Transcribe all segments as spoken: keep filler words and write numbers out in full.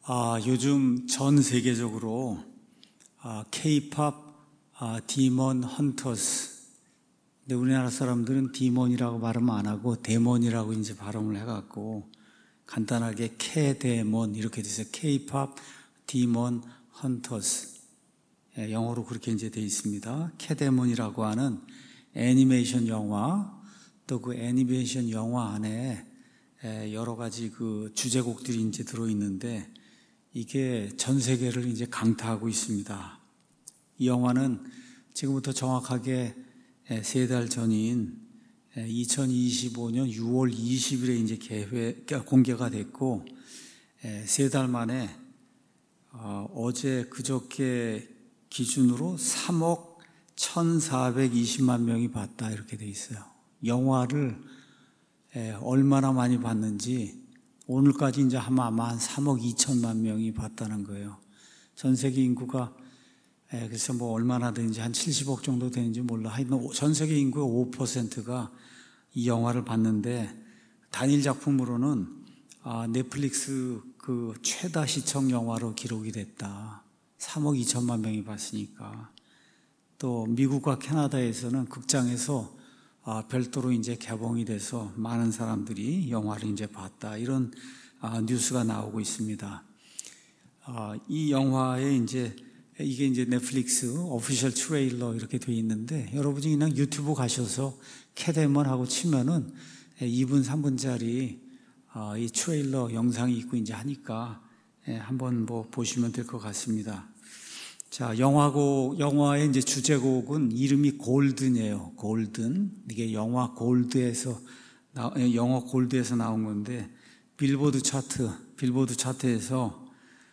아, 요즘 전 세계적으로 아, K-팝 아, 디먼 헌터스. 근데 우리나라 사람들은 디몬이라고 발음 안 하고 데몬이라고 이제 발음을 해갖고 간단하게 캐데몬 이렇게 돼서 K-팝 디먼 헌터스. 예, 영어로 그렇게 이제 돼 있습니다. 캐데몬이라고 하는 애니메이션 영화, 또 그 애니메이션 영화 안에 여러 가지 그 주제곡들이 이제 들어 있는데 이게 전 세계를 이제 강타하고 있습니다. 이 영화는 지금부터 정확하게 세 달 전인 이천이십오 년 유월 이십일에 이제 개회, 공개가 됐고, 세 달 만에 어제 그저께 기준으로 삼억 천사백이십만 명이 봤다 이렇게 돼 있어요. 영화를 얼마나 많이 봤는지 오늘까지 이제 아마 한 삼억 이천만 명이 봤다는 거예요. 전 세계 인구가 그래서 뭐 얼마나 되는지 한 칠십억 정도 되는지 몰라. 하여튼 전 세계 인구의 오 퍼센트가 이 영화를 봤는데 단일 작품으로는 아, 넷플릭스 그 최다 시청 영화로 기록이 됐다. 삼억 이천만 명이 봤으니까. 또 미국과 캐나다에서는 극장에서 아, 별도로 이제 개봉이 돼서 많은 사람들이 영화를 이제 봤다. 이런 아, 뉴스가 나오고 있습니다. 아, 이 영화에 이제 이게 이제 넷플릭스 오피셜 트레일러 이렇게 돼 있는데 여러분이 그냥 유튜브 가셔서 캐데몬 하고 치면은 이 분, 삼 분짜리 아, 이 트레일러 영상이 있고 이제 하니까 예, 한번 뭐 보시면 될 것 같습니다. 자, 영화곡, 영화의 이제 주제곡은 이름이 골든이에요. 골든. 이게 영화 골드에서, 영어 골드에서 나온 건데, 빌보드 차트, 빌보드 차트에서,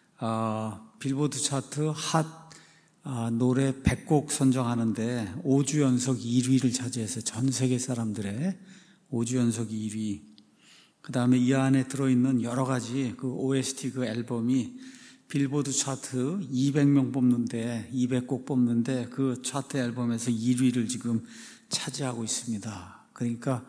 아, 빌보드 차트 핫, 아, 노래 백 곡 선정하는데 오 주 연속 일 위를 차지해서 전 세계 사람들의 오 주 연속 일 위. 그 다음에 이 안에 들어있는 여러 가지 그 오에스티 그 앨범이 빌보드 차트 이백 명 뽑는데, 이백 곡 뽑는데 그 차트 앨범에서 일 위를 지금 차지하고 있습니다. 그러니까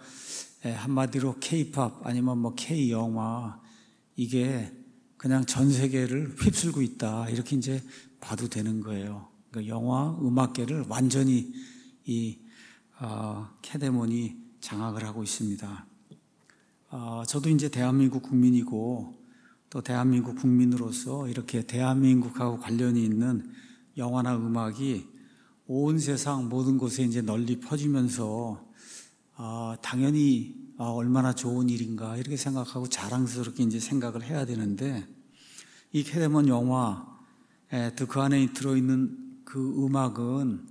한마디로 K-팝 아니면 뭐 K-영화 이게 그냥 전 세계를 휩쓸고 있다. 이렇게 이제 봐도 되는 거예요. 그러니까 영화 음악계를 완전히 이 어, 캐데몬이 장악을 하고 있습니다. 어, 저도 이제 대한민국 국민이고 또 대한민국 국민으로서 이렇게 대한민국하고 관련이 있는 영화나 음악이 온 세상 모든 곳에 이제 널리 퍼지면서 아, 당연히 아, 얼마나 좋은 일인가 이렇게 생각하고 자랑스럽게 이제 생각을 해야 되는데 이 캐데몬 영화 그 안에 들어있는 그 음악은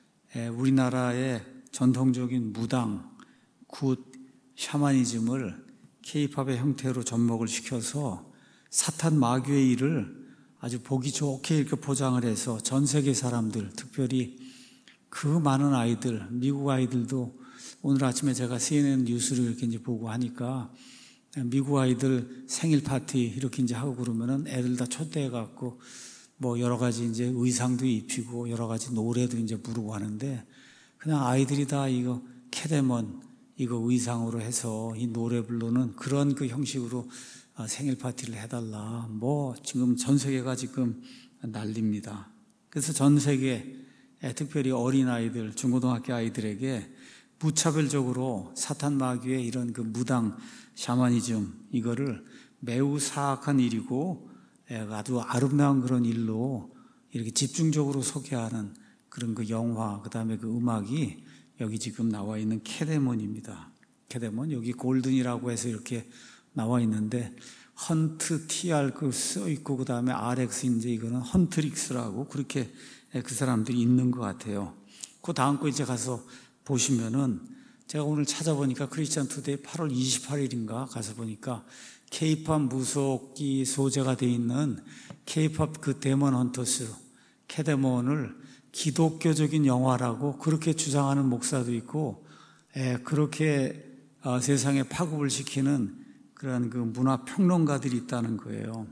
우리나라의 전통적인 무당, 굿, 샤머니즘을 K-팝의 형태로 접목을 시켜서 사탄 마귀의 일을 아주 보기 좋게 이렇게 포장을 해서 전 세계 사람들, 특별히 그 많은 아이들, 미국 아이들도 오늘 아침에 제가 씨엔엔 뉴스를 이렇게 이제 보고 하니까 미국 아이들 생일 파티 이렇게 이제 하고 그러면은 애들 다 초대해갖고 뭐 여러 가지 이제 의상도 입히고 여러 가지 노래도 이제 부르고 하는데 그냥 아이들이 다 이거 캐데몬 이거 의상으로 해서 이 노래 부르는 그런 그 형식으로 생일 파티를 해달라. 뭐 지금 전 세계가 지금 난립니다. 그래서 전 세계 특별히 어린 아이들, 중고등학교 아이들에게 무차별적으로 사탄 마귀의 이런 그 무당, 샤머니즘 이거를 매우 사악한 일이고 아주 아름다운 그런 일로 이렇게 집중적으로 소개하는 그런 그 영화, 그 다음에 그 음악이 여기 지금 나와 있는 캐데몬입니다. 캐데몬 여기 골든이라고 해서 이렇게 나와 있는데 헌트 티알 그 써 있고 그 다음에 알엑스 이제 이거는 헌트릭스라고 그렇게 그 사람들이 있는 것 같아요. 그 다음 거 이제 가서 보시면은 제가 오늘 찾아보니까 크리스찬 투데이 팔월 이십팔일인가 가서 보니까 K-팝 무속기 소재가 되어 있는 K-팝 그 데몬 헌터스 캐데몬을 기독교적인 영화라고 그렇게 주장하는 목사도 있고 에, 그렇게 어, 세상에 파급을 시키는 그런 그 문화 평론가들이 있다는 거예요.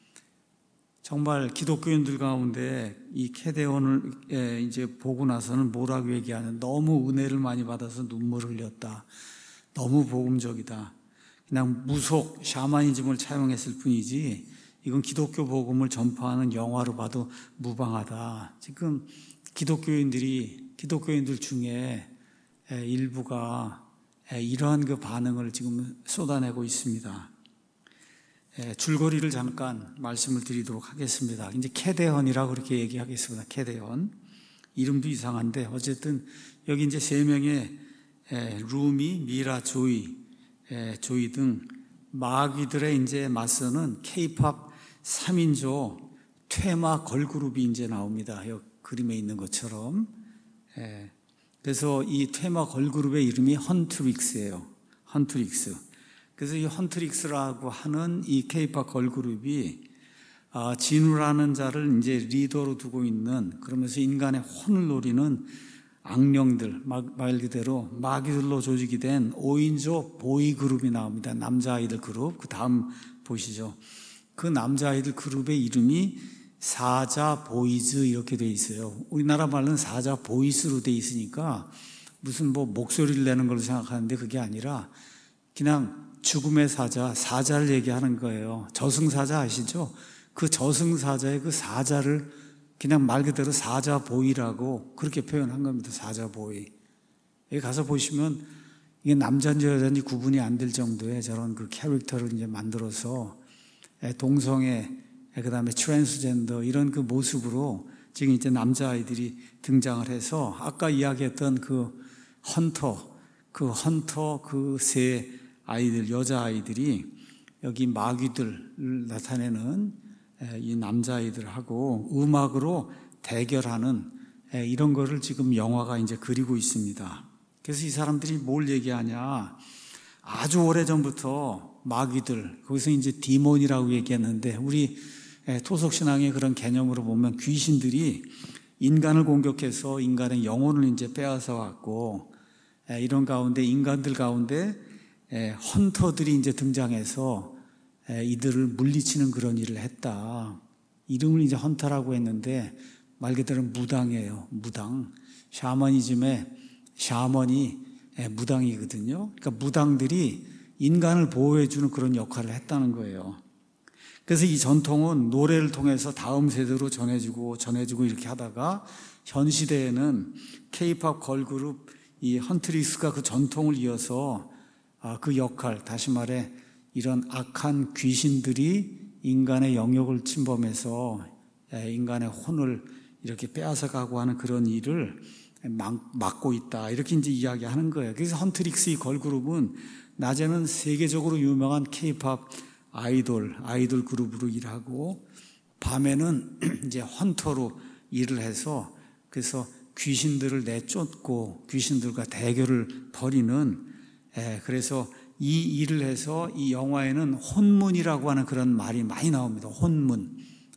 정말 기독교인들 가운데 이 캐데몬을 이제 보고 나서는 뭐라고 얘기하는 너무 은혜를 많이 받아서 눈물을 흘렸다. 너무 복음적이다. 그냥 무속 샤머니즘을 차용했을 뿐이지 이건 기독교 복음을 전파하는 영화로 봐도 무방하다. 지금 기독교인들이, 기독교인들 중에 일부가 이러한 그 반응을 지금 쏟아내고 있습니다. 줄거리를 잠깐 말씀을 드리도록 하겠습니다. 이제 캐데헌이라고 그렇게 얘기하겠습니다. 캐데헌. 이름도 이상한데 어쨌든 여기 이제 세 명의 루미, 미라, 조이, 조이 등 마귀들의 이제 맞서는 케이팝 삼 인조 퇴마 걸그룹이 이제 나옵니다. 여기 그림에 있는 것처럼. 그래서 이 퇴마 걸그룹의 이름이 헌트릭스예요. 헌트릭스. 그래서 이 헌트릭스라고 하는 이 케이팝 걸그룹이 진우라는 자를 이제 리더로 두고 있는, 그러면서 인간의 혼을 노리는 악령들, 말 그대로 마귀들로 조직이 된 오 인조 보이 그룹이 나옵니다. 남자아이들 그룹. 그 다음 보시죠. 그 남자아이들 그룹의 이름이 사자 보이즈 이렇게 돼 있어요. 우리나라 말로는 사자 보이스로 돼 있으니까 무슨 뭐 목소리를 내는 걸로 생각하는데 그게 아니라 그냥 죽음의 사자, 사자를 얘기하는 거예요. 저승사자 아시죠? 그 저승사자의 그 사자를 그냥 말 그대로 사자 보이라고 그렇게 표현한 겁니다. 사자 보이. 여기 가서 보시면 이게 남자인지 여자인지 구분이 안 될 정도의 저런 그 캐릭터를 이제 만들어서 동성애, 그 다음에 트랜스젠더 이런 그 모습으로 지금 이제 남자아이들이 등장을 해서 아까 이야기했던 그 헌터, 그 헌터 그 세 아이들, 여자아이들이 여기 마귀들을 나타내는 이 남자아이들하고 음악으로 대결하는 이런 거를 지금 영화가 이제 그리고 있습니다. 그래서 이 사람들이 뭘 얘기하냐. 아주 오래전부터 마귀들, 거기서 이제 디몬이라고 얘기했는데 우리 토속신앙의 그런 개념으로 보면 귀신들이 인간을 공격해서 인간의 영혼을 이제 빼앗아 왔고, 이런 가운데 인간들 가운데 헌터들이 이제 등장해서 이들을 물리치는 그런 일을 했다. 이름을 이제 헌터라고 했는데 말 그대로 무당이에요. 무당. 샤머니즘의 샤머니 무당이거든요. 그러니까 무당들이 인간을 보호해주는 그런 역할을 했다는 거예요. 그래서 이 전통은 노래를 통해서 다음 세대로 전해주고 전해주고 이렇게 하다가 현 시대에는 케이팝 걸그룹 이 헌트릭스가 그 전통을 이어서 그 역할, 다시 말해 이런 악한 귀신들이 인간의 영역을 침범해서 인간의 혼을 이렇게 빼앗아가고 하는 그런 일을 막고 있다. 이렇게 이제 이야기하는 거예요. 그래서 헌트릭스 이 걸그룹은 낮에는 세계적으로 유명한 케이팝 아이돌, 아이돌 그룹으로 일하고 밤에는 이제 헌터로 일을 해서 그래서 귀신들을 내쫓고 귀신들과 대결을 벌이는 예, 그래서 이 일을 해서 이 영화에는 혼문이라고 하는 그런 말이 많이 나옵니다. 혼문,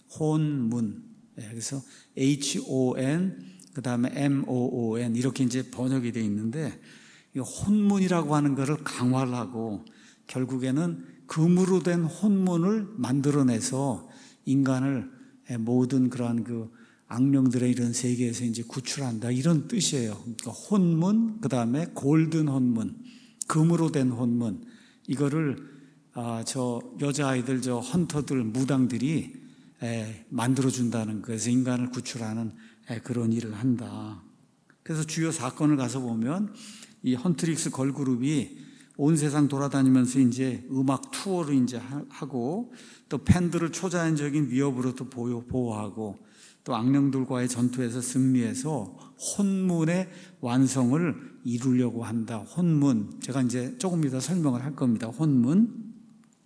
혼문. 예, 그래서 에이치 오 엔 그 다음에 엠 오 오 엔 이렇게 이제 번역이 되어 있는데 이 혼문이라고 하는 것을 강화를 하고 결국에는 금으로 된 혼문을 만들어내서 인간을 모든 그러한 그 악령들의 이런 세계에서 이제 구출한다 이런 뜻이에요. 그러니까 혼문, 그 다음에 골든 혼문, 금으로 된 혼문 이거를 아, 저 여자아이들, 저 헌터들, 무당들이 에, 만들어준다는 거에서 인간을 구출하는 에, 그런 일을 한다. 그래서 주요 사건을 가서 보면 이 헌트릭스 걸그룹이 온 세상 돌아다니면서 이제 음악 투어를 이제 하고 또 팬들을 초자연적인 위협으로부터 보호하고 또 악령들과의 전투에서 승리해서 혼문의 완성을 이루려고 한다. 혼문. 제가 이제 조금 이따 설명을 할 겁니다. 혼문.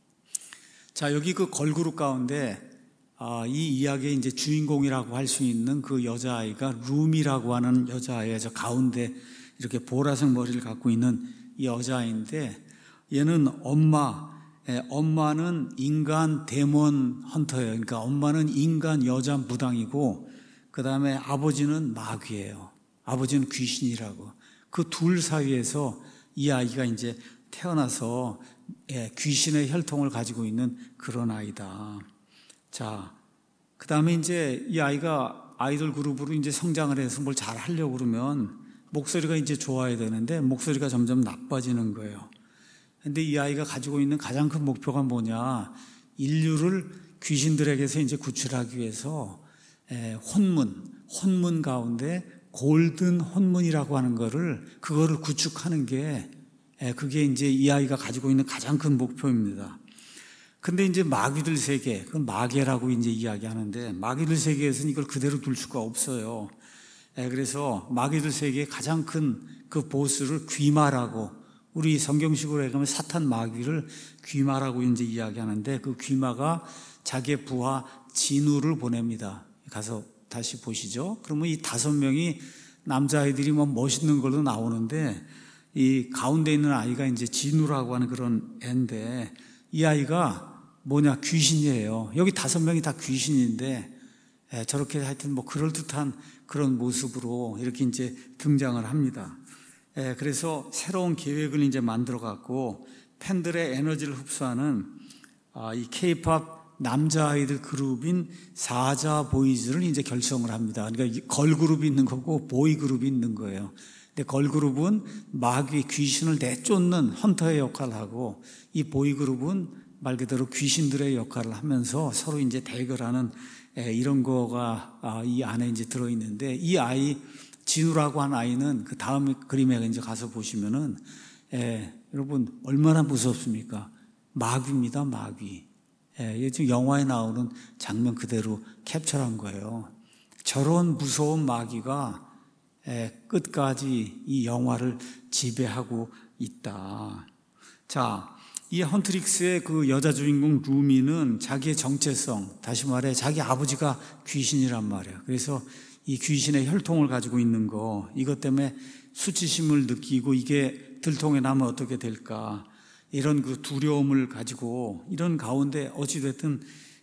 자, 여기 그 걸그룹 가운데 아, 이 이야기의 이제 주인공이라고 할 수 있는 그 여자아이가 루미라고 하는 여자아이의 저 가운데 이렇게 보라색 머리를 갖고 있는 이 여자아이인데 얘는 엄마, 예, 엄마는 인간 데몬 헌터예요. 그러니까 엄마는 인간 여자 무당이고 그 다음에 아버지는 마귀예요. 아버지는 귀신이라고. 그 둘 사이에서 이 아이가 이제 태어나서 예, 귀신의 혈통을 가지고 있는 그런 아이다. 자, 그 다음에 이제 이 아이가 아이돌 그룹으로 이제 성장을 해서 뭘 잘 하려고 그러면 목소리가 이제 좋아야 되는데 목소리가 점점 나빠지는 거예요. 근데 이 아이가 가지고 있는 가장 큰 목표가 뭐냐? 인류를 귀신들에게서 이제 구출하기 위해서 혼문, 혼문 가운데 골든 혼문이라고 하는 거를, 그거를 구축하는 게, 그게 이제 이 아이가 가지고 있는 가장 큰 목표입니다. 근데 이제 마귀들 세계, 그건 마계라고 이제 이야기하는데, 마귀들 세계에서는 이걸 그대로 둘 수가 없어요. 그래서 마귀들 세계의 가장 큰 그 보스를 귀마라고, 우리 성경식으로 얘기하면 사탄 마귀를 귀마라고 이제 이야기하는데, 그 귀마가 자기의 부하 진우를 보냅니다. 가서 다시 보시죠. 그러면 이 다섯 명이 남자아이들이 뭐 멋있는 걸로 나오는데, 이 가운데 있는 아이가 이제 진우라고 하는 그런 애인데, 이 아이가 뭐냐, 귀신이에요. 여기 다섯 명이 다 귀신인데, 에, 저렇게 하여튼 뭐 그럴듯한 그런 모습으로 이렇게 이제 등장을 합니다. 에, 그래서 새로운 계획을 이제 만들어 갖고 팬들의 에너지를 흡수하는 아, 이 K-팝 남자아이들 그룹인 사자 보이즈를 이제 결성을 합니다. 그러니까 걸그룹이 있는 거고 보이그룹이 있는 거예요. 근데 걸그룹은 마귀 귀신을 내쫓는 헌터의 역할을 하고, 이 보이그룹은 말 그대로 귀신들의 역할을 하면서 서로 이제 대결하는 이런 거가 이 안에 이제 들어있는데, 이 아이, 진우라고 한 아이는 그 다음 그림에 이제 가서 보시면은, 에, 여러분, 얼마나 무섭습니까? 마귀입니다, 마귀. 예, 지금 영화에 나오는 장면 그대로 캡처한 거예요. 저런 무서운 마귀가 에, 끝까지 이 영화를 지배하고 있다. 자, 이 헌트릭스의 그 여자 주인공 루미는 자기의 정체성, 다시 말해 자기 아버지가 귀신이란 말이에요. 그래서 이 귀신의 혈통을 가지고 있는 거, 이것 때문에 수치심을 느끼고 이게 들통에 나면 어떻게 될까, 이런 그 두려움을 가지고 이런 가운데 어찌됐든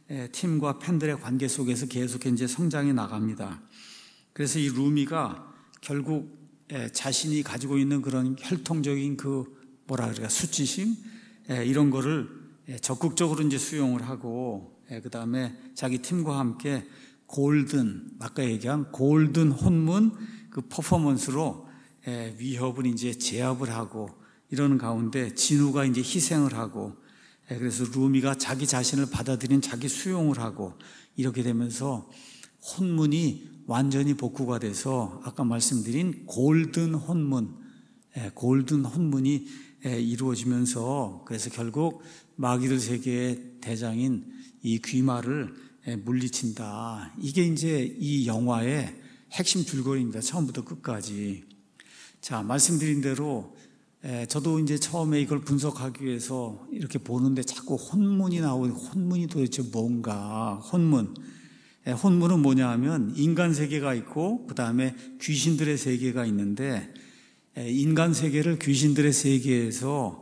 팀과 팬들의 관계 속에서 계속 이제 성장해 나갑니다. 그래서 이 루미가 결국 자신이 가지고 있는 그런 혈통적인 그 뭐라 그럴까, 수치심, 이런 거를 적극적으로 이제 수용을 하고, 그 다음에 자기 팀과 함께 골든, 아까 얘기한 골든 혼문 그 퍼포먼스로 위협을 이제 제압을 하고, 이러는 가운데 진우가 이제 희생을 하고, 그래서 루미가 자기 자신을 받아들인 자기 수용을 하고, 이렇게 되면서 혼문이 완전히 복구가 돼서 아까 말씀드린 골든 혼문, 골든 혼문이 이루어지면서, 그래서 결국 마귀들 세계의 대장인 이 귀마를 물리친다. 이게 이제 이 영화의 핵심 줄거리입니다. 처음부터 끝까지. 자, 말씀드린 대로 저도 이제 처음에 이걸 분석하기 위해서 이렇게 보는데 자꾸 혼문이 나오고, 혼문이 도대체 뭔가, 혼문. 혼문은 뭐냐 하면 인간 세계가 있고 그 다음에 귀신들의 세계가 있는데, 인간 세계를 귀신들의 세계에서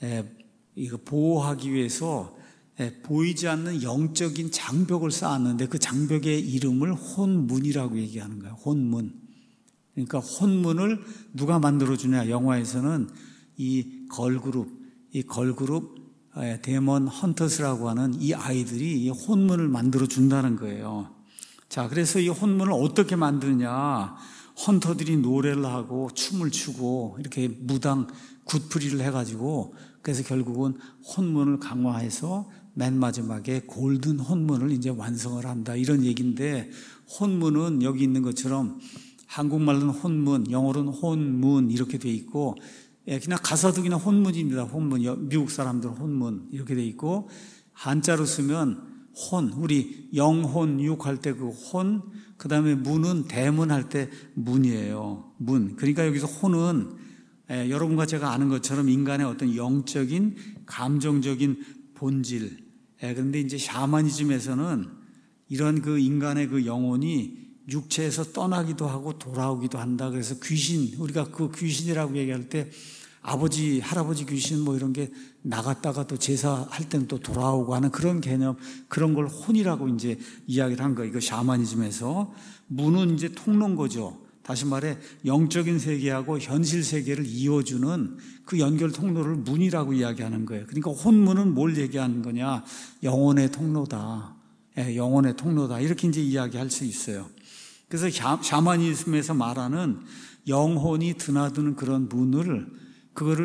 이거 보호하기 위해서 보이지 않는 영적인 장벽을 쌓았는데, 그 장벽의 이름을 혼문이라고 얘기하는 거예요. 혼문. 그러니까 혼문을 누가 만들어주냐, 영화에서는 이 걸그룹, 이 걸그룹 데몬 헌터스라고 하는 이 아이들이 이 혼문을 만들어준다는 거예요. 자, 그래서 이 혼문을 어떻게 만드느냐, 헌터들이 노래를 하고 춤을 추고 이렇게 무당 굿프리를 해가지고, 그래서 결국은 혼문을 강화해서 맨 마지막에 골든 혼문을 이제 완성을 한다, 이런 얘기인데, 혼문은 여기 있는 것처럼 한국말로는 혼문, 영어로는 혼문 이렇게 돼 있고, 그냥 가사도 그냥 혼문입니다. 혼문, 미국 사람들은 혼문 이렇게 돼 있고, 한자로 쓰면 혼, 우리 영혼 유혹할 때 그 혼, 그 다음에 문은 대문 할 때 문이에요. 문. 그러니까 여기서 혼은 에, 여러분과 제가 아는 것처럼 인간의 어떤 영적인 감정적인 본질. 에, 그런데 이제 샤머니즘에서는 이런 그 인간의 그 영혼이 육체에서 떠나기도 하고 돌아오기도 한다. 그래서 귀신, 우리가 그 귀신이라고 얘기할 때 아버지, 할아버지 귀신 뭐 이런 게 나갔다가 또 제사할 때는 또 돌아오고 하는 그런 개념, 그런 걸 혼이라고 이제 이야기를 한 거예요. 이거 샤머니즘에서. 문은 이제 통로인 거죠. 다시 말해 영적인 세계하고 현실 세계를 이어주는 그 연결 통로를 문이라고 이야기하는 거예요. 그러니까 혼문은 뭘 얘기하는 거냐? 영혼의 통로다. 예, 영혼의 통로다. 이렇게 이제 이야기할 수 있어요. 그래서 샤머니즘에서 말하는 영혼이 드나드는 그런 문을, 그거를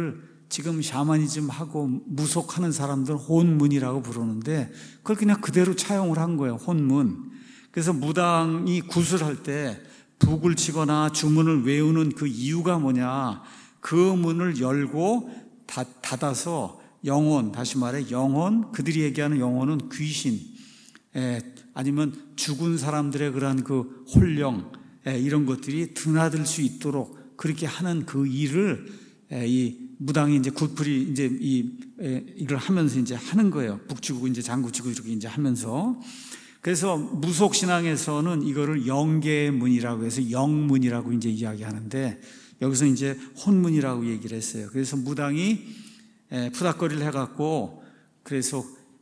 지금 샤머니즘 하고 무속하는 사람들 혼문이라고 부르는데 그걸 그냥 그대로 차용을 한 거예요. 혼문. 그래서 무당이 구슬할 때 북을 치거나 주문을 외우는 그 이유가 뭐냐, 그 문을 열고 닫아서 영혼, 다시 말해 영혼, 그들이 얘기하는 영혼은 귀신, 에, 아니면 죽은 사람들의 그러한 그 혼령, 에, 이런 것들이 드나들 수 있도록 그렇게 하는 그 일을 에, 이 무당이 이제 굿풀이 이제 이 에, 이걸 하면서 이제 하는 거예요. 북치고 이제 장구치고 이렇게 이제 하면서. 그래서 무속 신앙에서는 이거를 영계의 문이라고 해서 영문이라고 이제 이야기하는데 여기서 이제 혼문이라고 얘기를 했어요. 그래서 무당이 푸닥거리를 해갖고 그래서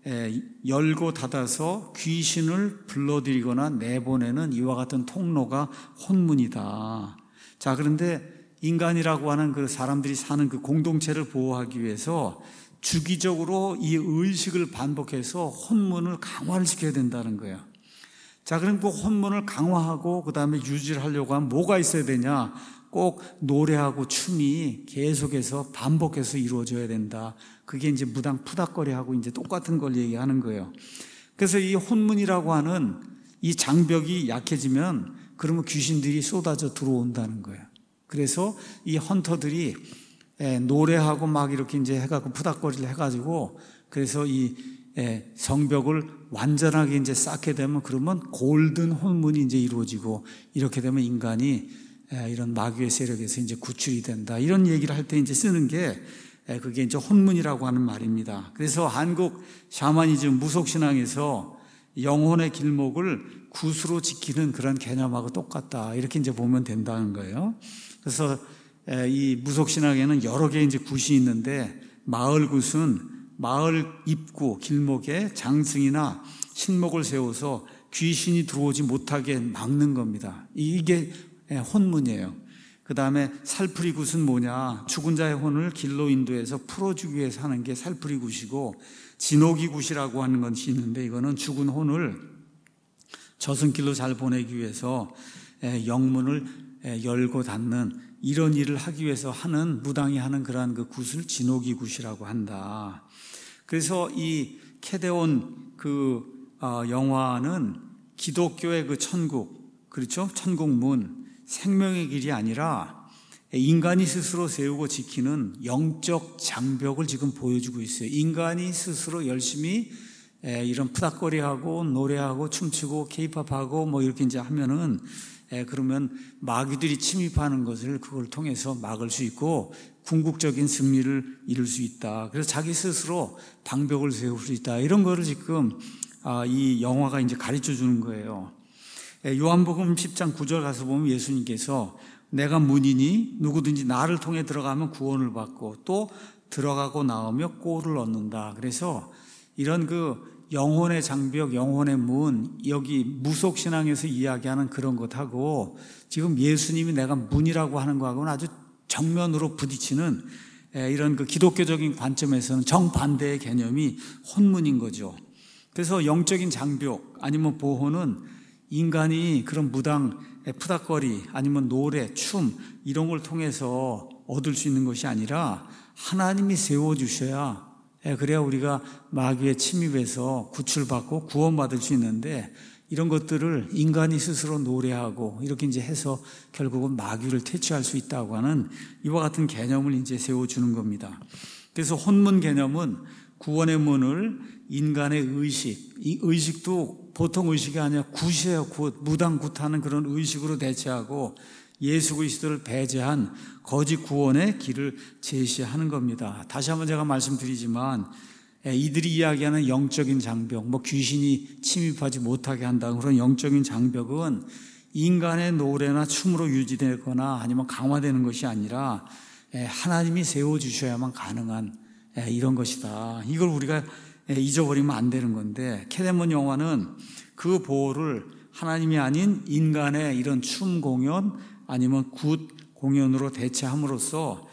열고 닫아서 귀신을 불러들이거나 내보내는 이와 같은 통로가 혼문이다. 자, 그런데 인간이라고 하는 그 사람들이 사는 그 공동체를 보호하기 위해서 주기적으로 이 의식을 반복해서 혼문을 강화를 시켜야 된다는 거예요. 자, 그럼 그 혼문을 강화하고 그 다음에 유지를 하려고 하면 뭐가 있어야 되냐? 꼭 노래하고 춤이 계속해서 반복해서 이루어져야 된다. 그게 이제 무당 푸닥거리하고 이제 똑같은 걸 얘기하는 거예요. 그래서 이 혼문이라고 하는 이 장벽이 약해지면 그러면 귀신들이 쏟아져 들어온다는 거예요. 그래서 이 헌터들이 노래하고 막 이렇게 이제 해갖고 푸닥거리를 해가지고 그래서 이 성벽을 완전하게 이제 쌓게 되면 그러면 골든 혼문이 이제 이루어지고 이렇게 되면 인간이 이런 마귀의 세력에서 이제 구출이 된다. 이런 얘기를 할 때 이제 쓰는 게 그게 이제 혼문이라고 하는 말입니다. 그래서 한국 샤머니즘 무속신앙에서 영혼의 길목을 굿으로 지키는 그런 개념하고 똑같다. 이렇게 이제 보면 된다는 거예요. 그래서 이 무속신앙에는 여러 개의 이제 굿이 있는데 마을 굿은 마을 입구 길목에 장승이나 신목을 세워서 귀신이 들어오지 못하게 막는 겁니다. 이게 혼문이에요. 그 다음에 살풀이 굿은 뭐냐, 죽은 자의 혼을 길로 인도해서 풀어주기 위해서 하는 게 살풀이 굿이고, 진호기 굿이라고 하는 것이 있는데 이거는 죽은 혼을 저승길로 잘 보내기 위해서 영문을 열고 닫는 이런 일을 하기 위해서 하는 무당이 하는 그러한 그 굿을 진호기 굿이라고 한다. 그래서 이 캐데온 그 영화는 기독교의 그 천국, 그렇죠? 천국문, 생명의 길이 아니라 인간이 스스로 세우고 지키는 영적 장벽을 지금 보여주고 있어요. 인간이 스스로 열심히 이런 푸닥거리하고 노래하고 춤추고 케이팝하고 뭐 이렇게 이제 하면은 그러면 마귀들이 침입하는 것을 그걸 통해서 막을 수 있고 궁극적인 승리를 이룰 수 있다. 그래서 자기 스스로 방벽을 세울 수 있다. 이런 거를 지금 이 영화가 이제 가르쳐 주는 거예요. 요한복음 십 장 구 절 가서 보면 예수님께서 내가 문이니 누구든지 나를 통해 들어가면 구원을 받고 또 들어가고 나오며 꼴을 얻는다. 그래서 이런 그 영혼의 장벽, 영혼의 문, 여기 무속신앙에서 이야기하는 그런 것하고 지금 예수님이 내가 문이라고 하는 거하고는 아주 정면으로 부딪히는 이런 그 기독교적인 관점에서는 정반대의 개념이 혼문인 거죠. 그래서 영적인 장벽 아니면 보호는 인간이 그런 무당, 푸닥거리 아니면 노래, 춤 이런 걸 통해서 얻을 수 있는 것이 아니라 하나님이 세워주셔야 그래야 우리가 마귀의 침입에서 구출받고 구원받을 수 있는데 이런 것들을 인간이 스스로 노래하고 이렇게 이제 해서 결국은 마귀를 퇴치할 수 있다고 하는 이와 같은 개념을 이제 세워주는 겁니다. 그래서 혼문 개념은 구원의 문을 인간의 의식, 이 의식도 보통 의식이 아니라 굿이에요. 굿, 무당 굿하는 그런 의식으로 대체하고 예수 그리스도를 배제한 거짓 구원의 길을 제시하는 겁니다. 다시 한번 제가 말씀드리지만 이들이 이야기하는 영적인 장벽, 뭐 귀신이 침입하지 못하게 한다는 그런 영적인 장벽은 인간의 노래나 춤으로 유지되거나 아니면 강화되는 것이 아니라 하나님이 세워주셔야만 가능한 이런 것이다. 이걸 우리가 잊어버리면 안 되는 건데 캐데몬 영화는 그 보호를 하나님이 아닌 인간의 이런 춤 공연 아니면 굿 공연으로 대체함으로써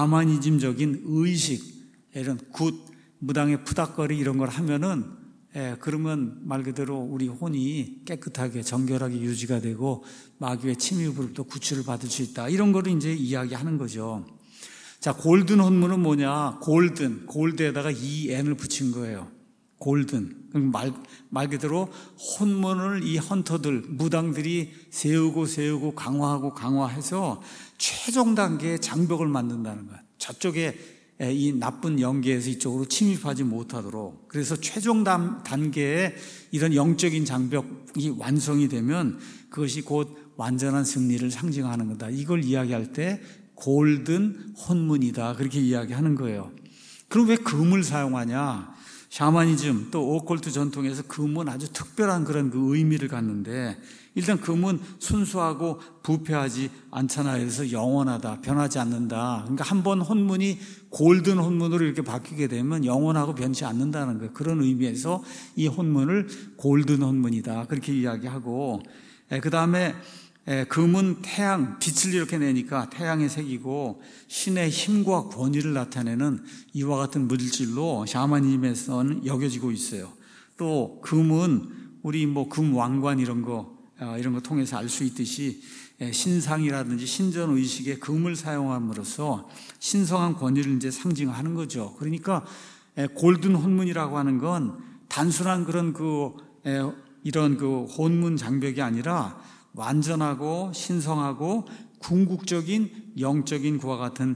샤머니즘적인 의식, 이런 굿, 무당의 푸닥거리 이런 걸 하면은 예, 그러면 말 그대로 우리 혼이 깨끗하게 정결하게 유지가 되고 마귀의 침입으로부터 구출을 받을 수 있다. 이런 거를 이제 이야기하는 거죠. 자, 골든 혼문은 뭐냐? 골든, 골드에다가 이엔을 붙인 거예요. 골든. 말, 말 그대로 혼문을 이 헌터들, 무당들이 세우고 세우고 강화하고 강화해서 최종 단계의 장벽을 만든다는 거예요. 저쪽에 이 나쁜 영계에서 이쪽으로 침입하지 못하도록. 그래서 최종 단계에 이런 영적인 장벽이 완성이 되면 그것이 곧 완전한 승리를 상징하는 거다. 이걸 이야기할 때 골든 혼문이다. 그렇게 이야기하는 거예요. 그럼 왜 금을 사용하냐? 샤머니즘 또 오컬트 전통에서 금은 아주 특별한 그런 그 의미를 갖는데, 일단 금은 순수하고 부패하지 않잖아요. 그래서 영원하다, 변하지 않는다. 그러니까 한번 혼문이 골든 혼문으로 이렇게 바뀌게 되면 영원하고 변치 않는다는 거예요. 그런 의미에서 이 혼문을 골든 혼문이다. 그렇게 이야기하고, 그 다음에 금은 태양, 빛을 이렇게 내니까 태양의 색이고 신의 힘과 권위를 나타내는 이와 같은 물질로 샤머니즘에서는 여겨지고 있어요. 또 금은 우리 뭐 금왕관 이런 거 이런 거 통해서 알 수 있듯이 신상이라든지 신전 의식에 금을 사용함으로써 신성한 권위를 이제 상징하는 거죠. 그러니까 골든 혼문이라고 하는 건 단순한 그런 그 이런 그 혼문 장벽이 아니라 완전하고 신성하고 궁극적인 영적인 그와 같은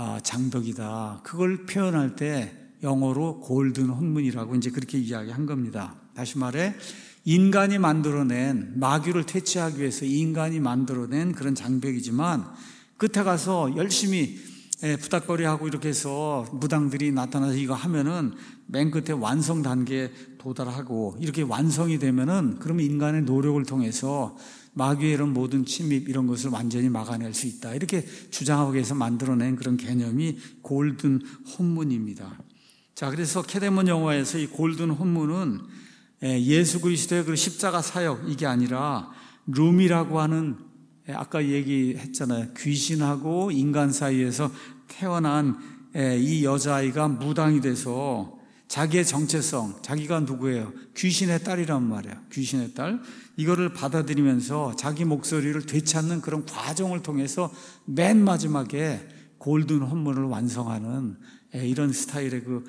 장벽이다. 그걸 표현할 때 영어로 골든 혼문이라고 이제 그렇게 이야기한 겁니다. 다시 말해 인간이 만들어낸, 마귀를 퇴치하기 위해서 인간이 만들어낸 그런 장벽이지만 끝에 가서 열심히 부닥거리하고 이렇게 해서 무당들이 나타나서 이거 하면은 맨 끝에 완성 단계에 도달하고 이렇게 완성이 되면은 그러면 인간의 노력을 통해서 마귀의 이런 모든 침입 이런 것을 완전히 막아낼 수 있다. 이렇게 주장하기 위해서 만들어낸 그런 개념이 골든 혼문입니다. 자, 그래서 캐데몬 영화에서 이 골든 혼문은 예수 그리스도의 그 십자가 사역 이게 아니라 룸이라고 하는 아까 얘기했잖아요. 귀신하고 인간 사이에서 태어난 이 여자아이가 무당이 돼서 자기의 정체성, 자기가 누구예요? 귀신의 딸이란 말이에요. 귀신의 딸. 이거를 받아들이면서 자기 목소리를 되찾는 그런 과정을 통해서 맨 마지막에 골든 혼문을 완성하는 이런 스타일의 그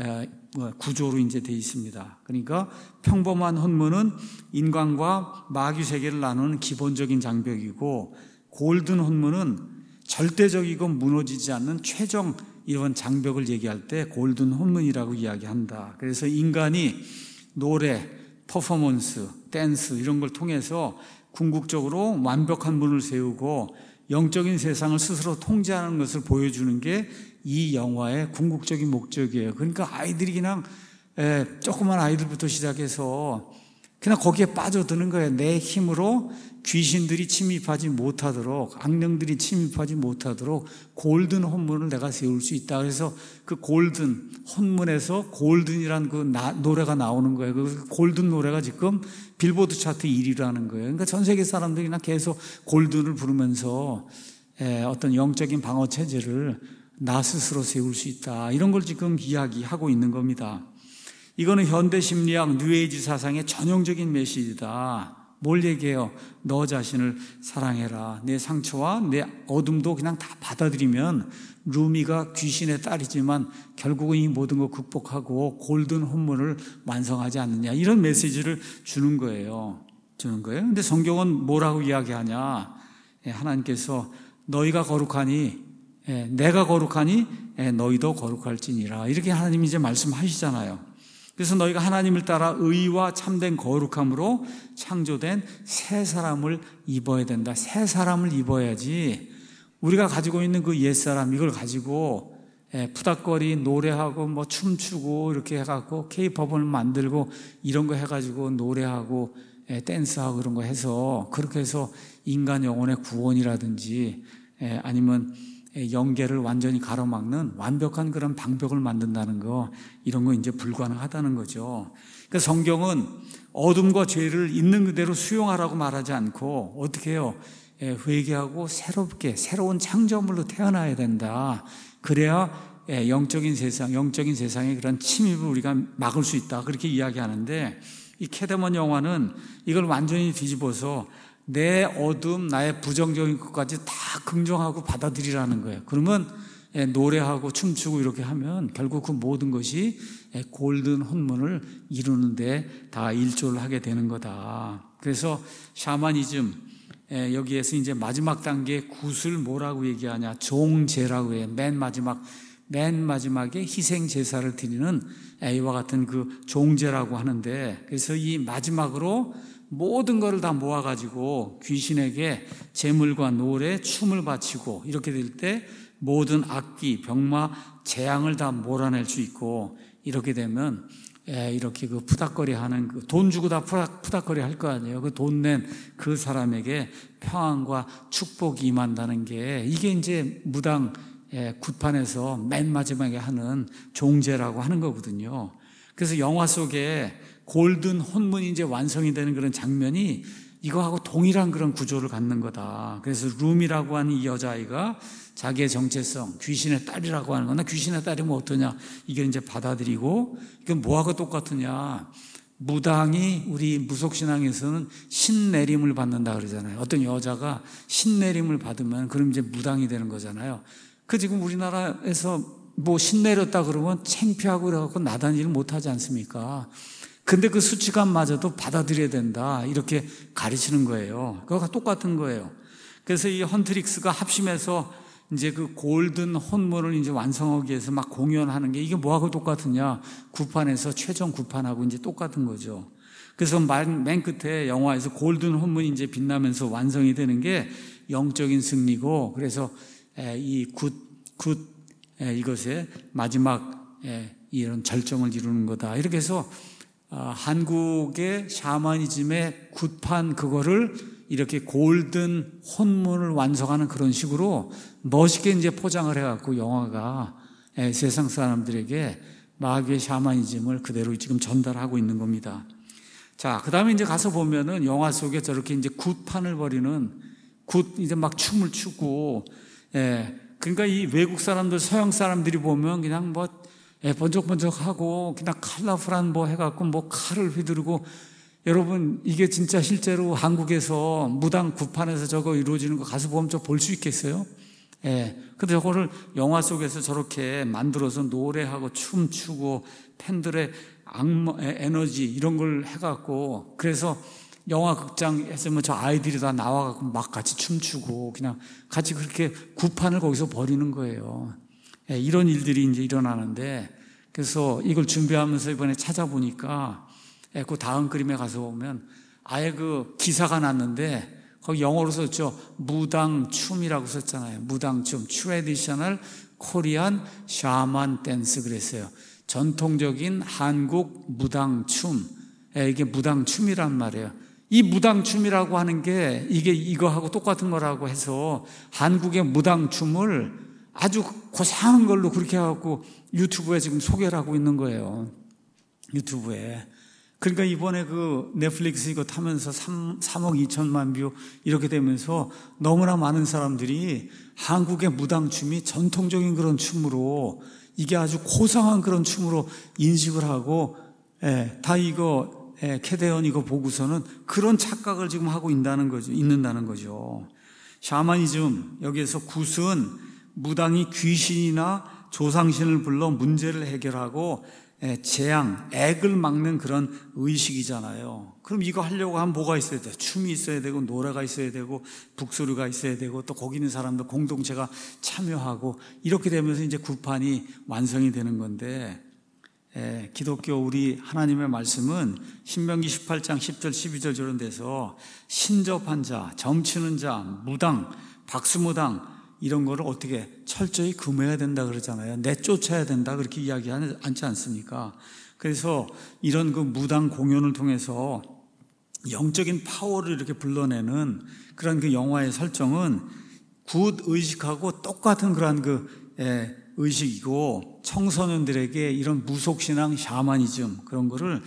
구조로 이제 돼 있습니다. 그러니까 평범한 혼문은 인간과 마귀 세계를 나누는 기본적인 장벽이고, 골든 혼문은 절대적이고 무너지지 않는 최종 이런 장벽을 얘기할 때 골든 혼문이라고 이야기한다. 그래서 인간이 노래, 퍼포먼스, 댄스 이런 걸 통해서 궁극적으로 완벽한 문을 세우고 영적인 세상을 스스로 통제하는 것을 보여주는 게 이 영화의 궁극적인 목적이에요. 그러니까 아이들이 그냥 에, 조그만 아이들부터 시작해서 그냥 거기에 빠져드는 거예요. 내 힘으로 귀신들이 침입하지 못하도록, 악령들이 침입하지 못하도록 골든 혼문을 내가 세울 수 있다. 그래서 그 골든 혼문에서 골든이라는 그 나, 노래가 나오는 거예요. 그 골든 노래가 지금 빌보드 차트 일 위라는 거예요. 그러니까 전 세계 사람들이 그냥 계속 골든을 부르면서 에, 어떤 영적인 방어 체제를 나 스스로 세울 수 있다. 이런 걸 지금 이야기하고 있는 겁니다. 이거는 현대 심리학, 뉴에이지 사상의 전형적인 메시지다. 뭘 얘기해요? 너 자신을 사랑해라. 내 상처와 내 어둠도 그냥 다 받아들이면 루미가 귀신의 딸이지만 결국은 이 모든 거 극복하고 골든 혼문을 완성하지 않느냐. 이런 메시지를 주는 거예요. 주는 거예요. 근데 성경은 뭐라고 이야기하냐? 하나님께서 너희가 거룩하니 내가 거룩하니 너희도 거룩할지니라. 이렇게 하나님이 이제 말씀하시잖아요. 그래서 너희가 하나님을 따라 의와 참된 거룩함으로 창조된 새 사람을 입어야 된다. 새 사람을 입어야지 우리가 가지고 있는 그 옛사람 이걸 가지고 푸닥거리 노래하고 뭐 춤추고 이렇게 해갖고 케이팝을 만들고 이런 거 해가지고 노래하고 댄스하고 그런 거 해서 그렇게 해서 인간 영혼의 구원이라든지 아니면 영계를 완전히 가로막는 완벽한 그런 방벽을 만든다는 거, 이런 거 이제 불가능하다는 거죠. 그러니까 성경은 어둠과 죄를 있는 그대로 수용하라고 말하지 않고 어떻게 해요? 회개하고 새롭게 새로운 창조물로 태어나야 된다. 그래야 영적인 세상, 영적인 세상의 그런 침입을 우리가 막을 수 있다. 그렇게 이야기하는데 이 캐데몬 영화는 이걸 완전히 뒤집어서 내 어둠, 나의 부정적인 것까지 다 긍정하고 받아들이라는 거예요. 그러면 노래하고 춤추고 이렇게 하면 결국 그 모든 것이 골든 혼문을 이루는데 다 일조를 하게 되는 거다. 그래서 샤머니즘, 여기에서 이제 마지막 단계 굿을 뭐라고 얘기하냐? 종제라고 해요. 맨 마지막, 맨 마지막에 희생 제사를 드리는 이와 같은 그 종제라고 하는데, 그래서 이 마지막으로 모든 것을 다 모아가지고 귀신에게 제물과 노래, 춤을 바치고 이렇게 될 때 모든 악기, 병마, 재앙을 다 몰아낼 수 있고, 이렇게 되면 이렇게 그 푸닥거리 하는 그 돈 주고 다 푸닥, 푸닥거리 할 거 아니에요. 그 돈 낸 그 사람에게 평안과 축복이 임한다는 게, 이게 이제 무당 굿판에서 맨 마지막에 하는 종제라고 하는 거거든요. 그래서 영화 속에 골든 혼문이 이제 완성이 되는 그런 장면이 이거하고 동일한 그런 구조를 갖는 거다. 그래서 룸이라고 하는 이 여자아이가 자기의 정체성, 귀신의 딸이라고 하는 거나 귀신의 딸이면 어떠냐, 이게 이제 받아들이고, 이건 뭐하고 똑같으냐. 무당이 우리 무속신앙에서는 신내림을 받는다 그러잖아요. 어떤 여자가 신내림을 받으면 그럼 이제 무당이 되는 거잖아요. 그 지금 우리나라에서 뭐 신내렸다 그러면 창피하고 그래갖고 나단 일을 못하지 않습니까? 근데 그 수치감마저도 받아들여야 된다, 이렇게 가르치는 거예요. 그거가 똑같은 거예요. 그래서 이 헌트릭스가 합심해서 이제 그 골든 혼문을 이제 완성하기 위해서 막 공연하는 게, 이게 뭐하고 똑같으냐? 구판에서 최종 구판하고 이제 똑같은 거죠. 그래서 맨 끝에 영화에서 골든 혼문이 이제 빛나면서 완성이 되는 게 영적인 승리고, 그래서 이 굿, 굿, 이것의 마지막 이런 절정을 이루는 거다. 이렇게 해서 한국의 샤머니즘의 굿판 그거를 이렇게 골든 혼문을 완성하는 그런 식으로 멋있게 이제 포장을 해갖고 영화가 세상 사람들에게 마귀의 샤머니즘을 그대로 지금 전달하고 있는 겁니다. 자, 그 다음에 이제 가서 보면은 영화 속에 저렇게 이제 굿판을 벌이는, 굿 이제 막 춤을 추고, 예. 그러니까 이 외국 사람들, 서양 사람들이 보면 그냥 뭐 예, 번쩍번쩍하고 그냥 컬러풀한 뭐 해갖고 뭐 칼을 휘두르고, 여러분 이게 진짜 실제로 한국에서 무당 굿판에서 저거 이루어지는 거 가서 보면 저 볼 수 있겠어요? 예. 근데 저거를 영화 속에서 저렇게 만들어서 노래하고 춤추고 팬들의 악마, 에너지 이런 걸 해갖고, 그래서 영화 극장에서 뭐 저 아이들이 다 나와갖고 막 같이 춤추고 그냥 같이 그렇게 굿판을 거기서 벌이는 거예요. 예, 이런 일들이 이제 일어나는데, 그래서 이걸 준비하면서 이번에 찾아보니까 예, 그 다음 그림에 가서 보면 아예 그 기사가 났는데, 거기 영어로 썼죠. 무당춤이라고 썼잖아요. 무당춤, 트래디셔널 코리안 샤만 댄스 그랬어요. 전통적인 한국 무당춤. 예, 이게 무당춤이란 말이에요. 이 무당춤이라고 하는 게 이게 이거하고 똑같은 거라고 해서 한국의 무당춤을 아주 고상한 걸로 그렇게 해갖고 유튜브에 지금 소개를 하고 있는 거예요. 유튜브에. 그러니까 이번에 그 넷플릭스 이거 타면서 삼억 이천만 뷰 이렇게 되면서 너무나 많은 사람들이 한국의 무당춤이 전통적인 그런 춤으로, 이게 아주 고상한 그런 춤으로 인식을 하고, 예, 다 이거 예, 캐대언 이거 보고서는 그런 착각을 지금 하고 있다는 거죠. 있는다는 거죠. 샤머니즘, 여기에서 굿은 무당이 귀신이나 조상신을 불러 문제를 해결하고 재앙, 액을 막는 그런 의식이잖아요. 그럼 이거 하려고 하면 뭐가 있어야 돼요? 춤이 있어야 되고 노래가 있어야 되고 북소리가 있어야 되고 또 거기 있는 사람들 공동체가 참여하고, 이렇게 되면서 이제 굿판이 완성이 되는 건데, 예, 기독교 우리 하나님의 말씀은 신명기 십팔 장 십 절 십이 절 저런 데서 신접한 자, 점치는 자, 무당, 박수무당 이런 거를 어떻게 철저히 금해야 된다 그러잖아요. 내쫓아야 된다 그렇게 이야기하지 않습니까? 그래서 이런 그 무당 공연을 통해서 영적인 파워를 이렇게 불러내는 그런 그 영화의 설정은 굿 의식하고 똑같은 그런 그 예, 의식이고, 청소년들에게 이런 무속신앙, 샤머니즘 그런 거를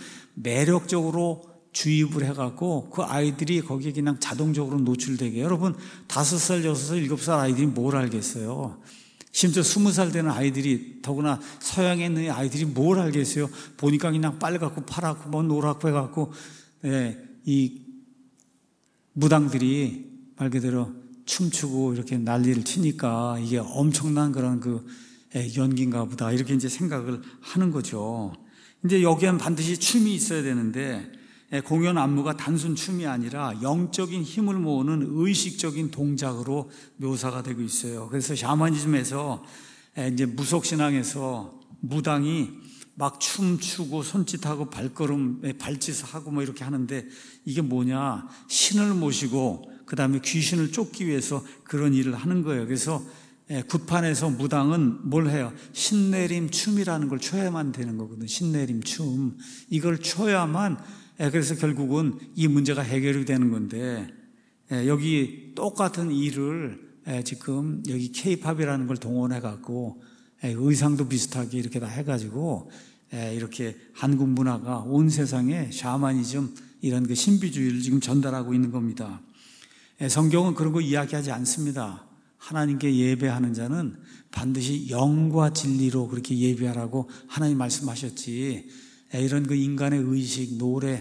매력적으로 주입을 해갖고 그 아이들이 거기에 그냥 자동적으로 노출되게. 여러분 다섯 살, 여섯 살, 일곱 살 아이들이 뭘 알겠어요? 심지어 스무 살 되는 아이들이, 더구나 서양에 있는 아이들이 뭘 알겠어요? 보니까 그냥 빨갛고 파랗고 뭐 노랗고 해갖고 예, 이 무당들이 말 그대로 춤추고 이렇게 난리를 치니까 이게 엄청난 그런 그 연기인가 보다 이렇게 이제 생각을 하는 거죠. 근데 여기엔 반드시 춤이 있어야 되는데 공연 안무가 단순 춤이 아니라 영적인 힘을 모으는 의식적인 동작으로 묘사가 되고 있어요. 그래서 샤머니즘에서 이제 무속신앙에서 무당이 막 춤추고 손짓하고 발걸음 발짓을 하고 뭐 이렇게 하는데 이게 뭐냐, 신을 모시고 그 다음에 귀신을 쫓기 위해서 그런 일을 하는 거예요. 그래서 굿판에서 무당은 뭘 해요? 신내림 춤이라는 걸 춰야만 되는 거거든요. 신내림 춤 이걸 춰야만, 그래서 결국은 이 문제가 해결이 되는 건데, 여기 똑같은 일을 지금 여기 케이팝이라는 걸 동원해 갖고 의상도 비슷하게 이렇게 다 해가지고 이렇게 한국 문화가 온 세상에 샤머니즘 이런 그 신비주의를 지금 전달하고 있는 겁니다. 성경은 그런 거 이야기하지 않습니다. 하나님께 예배하는 자는 반드시 영과 진리로 그렇게 예배하라고 하나님 말씀하셨지, 이런 그 인간의 의식, 노래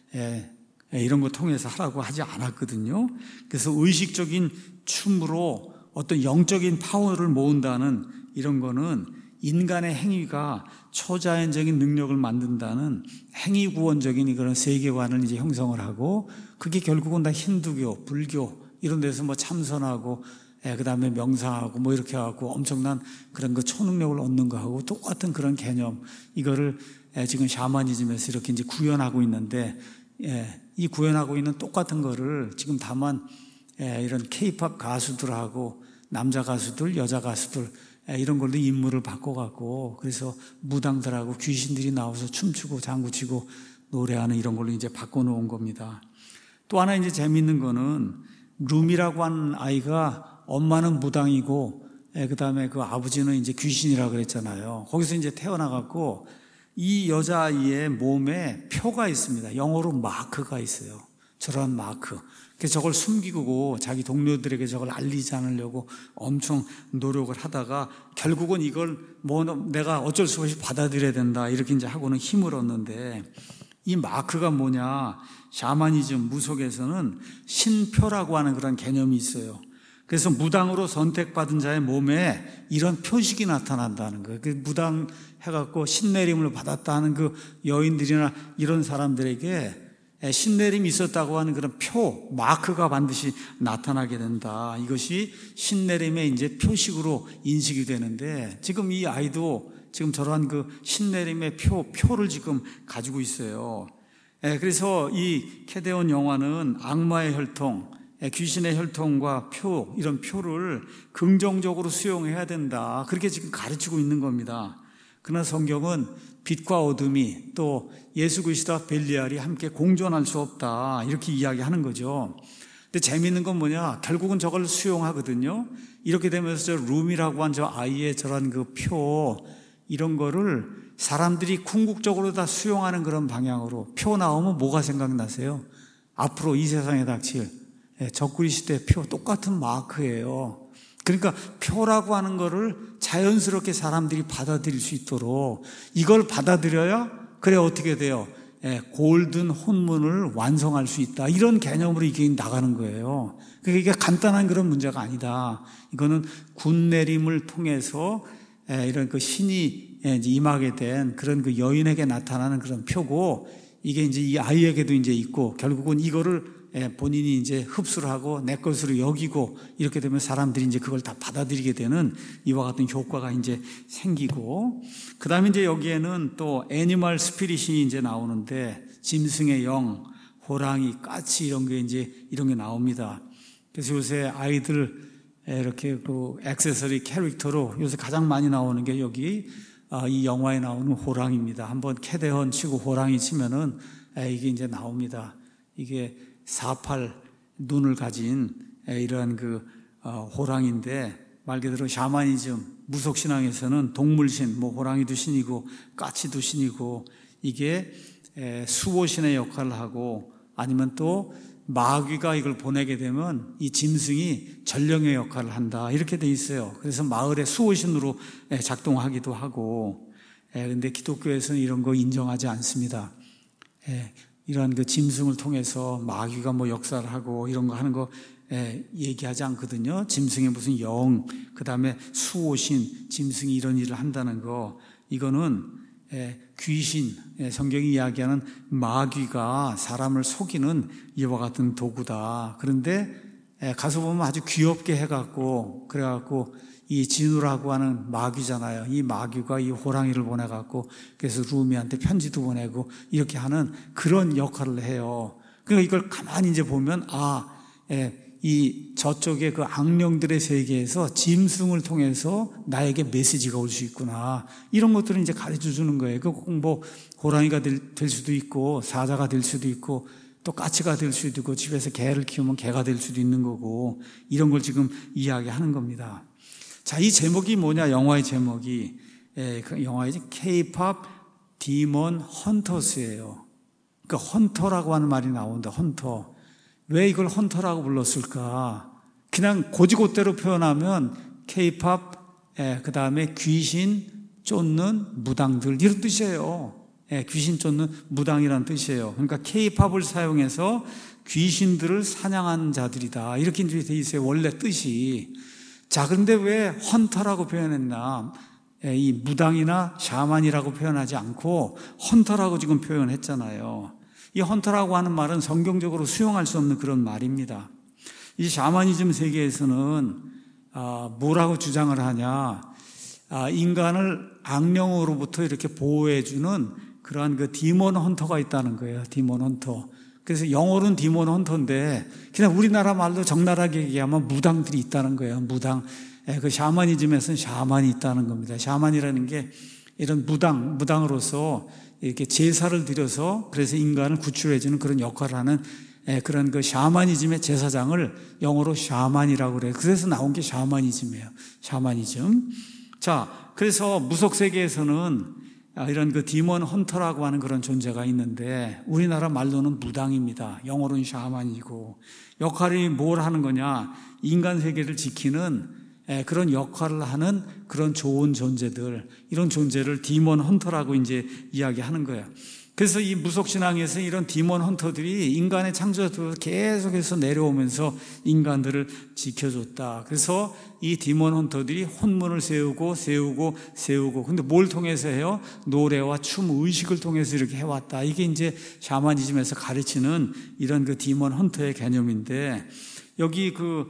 이런 거 통해서 하라고 하지 않았거든요. 그래서 의식적인 춤으로 어떤 영적인 파워를 모은다는 이런 거는 인간의 행위가 초자연적인 능력을 만든다는 행위구원적인 그런 세계관을 이제 형성을 하고, 그게 결국은 다 힌두교, 불교 이런 데서 뭐 참선하고 그 다음에 명상하고 뭐 이렇게 하고 엄청난 그런 그 초능력을 얻는 거하고 똑같은 그런 개념, 이거를 지금 샤머니즘에서 이렇게 이제 구현하고 있는데, 이 구현하고 있는 똑같은 거를 지금 다만 이런 케이팝 가수들하고 남자 가수들, 여자 가수들 이런 걸로 인물을 바꿔갖고, 그래서 무당들하고 귀신들이 나와서 춤추고 장구치고 노래하는 이런 걸로 이제 바꿔놓은 겁니다. 또 하나 이제 재미있는 거는, 룸이라고 하는 아이가 엄마는 무당이고 그 다음에 그 아버지는 이제 귀신이라고 그랬잖아요. 거기서 이제 태어나갖고 이 여자아이의 몸에 표가 있습니다. 영어로 마크가 있어요. 저런 마크. 그래서 저걸 숨기고 자기 동료들에게 저걸 알리지 않으려고 엄청 노력을 하다가 결국은 이걸 뭐 내가 어쩔 수 없이 받아들여야 된다 이렇게 이제 하고는 힘을 얻는데, 이 마크가 뭐냐, 샤머니즘 무속에서는 신표라고 하는 그런 개념이 있어요. 그래서 무당으로 선택받은 자의 몸에 이런 표식이 나타난다는 거예요. 그 무당 해갖고 신내림을 받았다 하는 그 여인들이나 이런 사람들에게 신내림이 있었다고 하는 그런 표, 마크가 반드시 나타나게 된다. 이것이 신내림의 이제 표식으로 인식이 되는데, 지금 이 아이도 지금 저러한 그 신내림의 표, 표를 지금 가지고 있어요. 그래서 이 캐데온 영화는 악마의 혈통, 귀신의 혈통과 표, 이런 표를 긍정적으로 수용해야 된다, 그렇게 지금 가르치고 있는 겁니다. 그러나 성경은 빛과 어둠이 또 예수 그리스도와 벨리알이 함께 공존할 수 없다 이렇게 이야기하는 거죠. 근데 재미있는 건 뭐냐, 결국은 저걸 수용하거든요. 이렇게 되면서 저 룸이라고 한 저 아이의 저런 그 표, 이런 거를 사람들이 궁극적으로 다 수용하는 그런 방향으로, 표 나오면 뭐가 생각나세요? 앞으로 이 세상에 닥칠 적그리 시대의 표, 똑같은 마크예요. 그러니까 표라고 하는 거를 자연스럽게 사람들이 받아들일 수 있도록, 이걸 받아들여야 그래 어떻게 돼요? 골든 혼문을 완성할 수 있다, 이런 개념으로 이게 나가는 거예요. 그러니까 이게 간단한 그런 문제가 아니다. 이거는 굿내림을 통해서 이런 그 신이 임하게 된 그런 그 여인에게 나타나는 그런 표고, 이게 이제 이 아이에게도 이제 있고, 결국은 이거를 본인이 이제 흡수를 하고 내 것으로 여기고, 이렇게 되면 사람들이 이제 그걸 다 받아들이게 되는 이와 같은 효과가 이제 생기고, 그 다음에 이제 여기에는 또 애니멀 스피릿이 이제 나오는데, 짐승의 영, 호랑이, 까치 이런 게 이제 이런 게 나옵니다. 그래서 요새 아이들 이렇게 그 액세서리 캐릭터로 요새 가장 많이 나오는 게 여기 이 영화에 나오는 호랑이입니다. 한번 캐데헌 치고 호랑이 치면은 이게 이제 나옵니다. 이게 사팔 눈을 가진 이러한 그 호랑이인데, 말 그대로 샤머니즘 무속신앙에서는 동물신, 뭐 호랑이도 신이고 까치도 신이고, 이게 수호신의 역할을 하고, 아니면 또 마귀가 이걸 보내게 되면 이 짐승이 전령의 역할을 한다 이렇게 돼 있어요. 그래서 마을의 수호신으로 작동하기도 하고, 그런데 기독교에서는 이런 거 인정하지 않습니다. 이러한 그 짐승을 통해서 마귀가 뭐 역사를 하고 이런 거 하는 거 예, 얘기하지 않거든요. 짐승의 무슨 영, 그 다음에 수호신, 짐승이 이런 일을 한다는 거, 이거는 예, 귀신, 예, 성경이 이야기하는 마귀가 사람을 속이는 이와 같은 도구다. 그런데 예, 가서 보면 아주 귀엽게 해갖고, 그래갖고 이 진우라고 하는 마귀잖아요. 이 마귀가 이 호랑이를 보내갖고 그래서 루미한테 편지도 보내고 이렇게 하는 그런 역할을 해요. 그러니까 이걸 가만히 이제 보면 아, 예, 이 저쪽의 그 악령들의 세계에서 짐승을 통해서 나에게 메시지가 올 수 있구나. 이런 것들을 이제 가르쳐 주는 거예요. 그 뭐 호랑이가 될, 될 수도 있고 사자가 될 수도 있고 또 까치가 될 수도 있고 집에서 개를 키우면 개가 될 수도 있는 거고 이런 걸 지금 이야기하는 겁니다. 자, 이 제목이 뭐냐? 영화의 제목이 예, 그 영화의 K-팝 디몬 헌터스예요. 그러니까 헌터라고 하는 말이 나온다. 헌터. 왜 이걸 헌터라고 불렀을까? 그냥 고지고대로 표현하면 K-팝, 예, 그 다음에 귀신 쫓는 무당들 이런 뜻이에요. 예, 귀신 쫓는 무당이라는 뜻이에요. 그러니까 K-팝을 사용해서 귀신들을 사냥하는 자들이다. 이렇게 이제 돼 있어요. 원래 뜻이. 자, 그런데 왜 헌터라고 표현했나? 예, 이 무당이나 샤만이라고 표현하지 않고 헌터라고 지금 표현했잖아요. 이 헌터라고 하는 말은 성경적으로 수용할 수 없는 그런 말입니다. 이 샤머니즘 세계에서는 아, 뭐라고 주장을 하냐? 아, 인간을 악령으로부터 이렇게 보호해주는 그러한 그 디몬 헌터가 있다는 거예요. 디몬 헌터. 그래서 영어로는 디몬 헌터인데 그냥 우리나라 말로 적나라하게 얘기하면 무당들이 있다는 거예요. 무당. 예, 그 샤머니즘에서는 샤만이 있다는 겁니다. 샤만이라는 게 이런 무당, 무당으로서 이렇게 제사를 드려서 그래서 인간을 구출해주는 그런 역할을 하는 예, 그런 그 샤머니즘의 제사장을 영어로 샤만이라고 그래요. 그래서 나온 게 샤머니즘이에요. 샤머니즘. 자, 그래서 무속 세계에서는 이런 그 디몬 헌터라고 하는 그런 존재가 있는데 우리나라 말로는 무당입니다. 영어로는 샤만이고 역할이 뭘 하는 거냐? 인간 세계를 지키는 그런 역할을 하는 그런 좋은 존재들, 이런 존재를 디몬 헌터라고 이제 이야기하는 거예요. 그래서 이 무속신앙에서 이런 디몬 헌터들이 인간의 창조에서 계속해서 내려오면서 인간들을 지켜줬다. 그래서 이 디몬 헌터들이 혼문을 세우고 세우고 세우고 근데 뭘 통해서 해요? 노래와 춤, 의식을 통해서 이렇게 해왔다. 이게 이제 샤머니즘에서 가르치는 이런 그 디몬 헌터의 개념인데 여기 그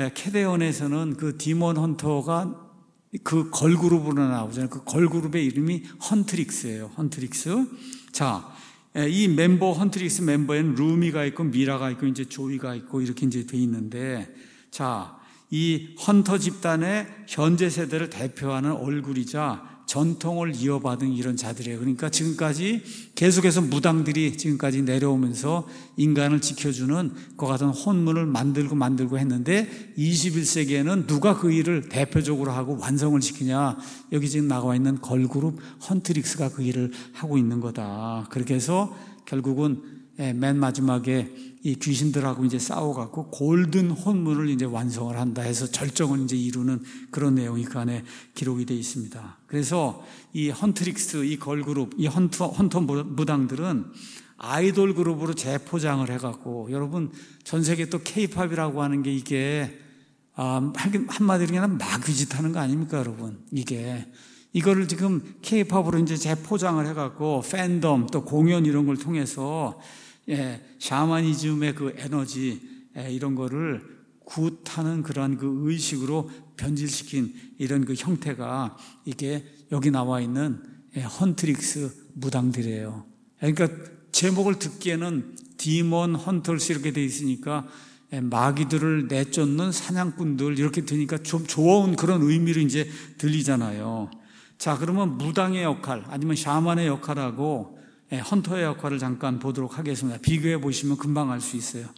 캐데온에서는 그 디몬 헌터가 그 걸그룹으로 나오잖아요. 그 걸그룹의 이름이 헌트릭스예요. 헌트릭스. 자, 이 멤버, 헌트릭스 멤버에는 루미가 있고 미라가 있고 이제 조이가 있고 이렇게 이제 돼 있는데, 자, 이 헌터 집단의 현재 세대를 대표하는 얼굴이자 전통을 이어받은 이런 자들이에요. 그러니까 지금까지 계속해서 무당들이 지금까지 내려오면서 인간을 지켜주는 그 같은 혼문을 만들고 만들고 했는데 이십일 세기에는 누가 그 일을 대표적으로 하고 완성을 시키냐? 여기 지금 나와 있는 걸그룹 헌트릭스가 그 일을 하고 있는 거다. 그렇게 해서 결국은 맨 마지막에 이 귀신들하고 이제 싸워갖고 골든 혼문을 이제 완성을 한다 해서 절정을 이제 이루는 그런 내용이 그 안에 기록이 되어 있습니다. 그래서 이 헌트릭스, 이 걸그룹, 이 헌터, 헌터 무당들은 아이돌 그룹으로 재포장을 해갖고 여러분 전 세계 또 K-팝이라고 하는 게 이게 아, 한마디로 그냥 마귀짓 하는 거 아닙니까, 여러분? 이게. 이거를 지금 K-팝으로 이제 재포장을 해갖고 팬덤 또 공연 이런 걸 통해서 예, 샤머니즘의 그 에너지, 예, 이런 거를 굿하는 그러한 그 의식으로 변질시킨 이런 그 형태가 이게 여기 나와 있는 예, 헌트릭스 무당들이에요. 그러니까 제목을 듣기에는 디몬 헌터스 이렇게 돼 있으니까 예, 마귀들을 내쫓는 사냥꾼들 이렇게 되니까 좀 좋은 그런 의미로 이제 들리잖아요. 자, 그러면 무당의 역할 아니면 샤만의 역할하고 헌터의 역할을 잠깐 보도록 하겠습니다. 비교해 보시면 금방 알 수 있어요.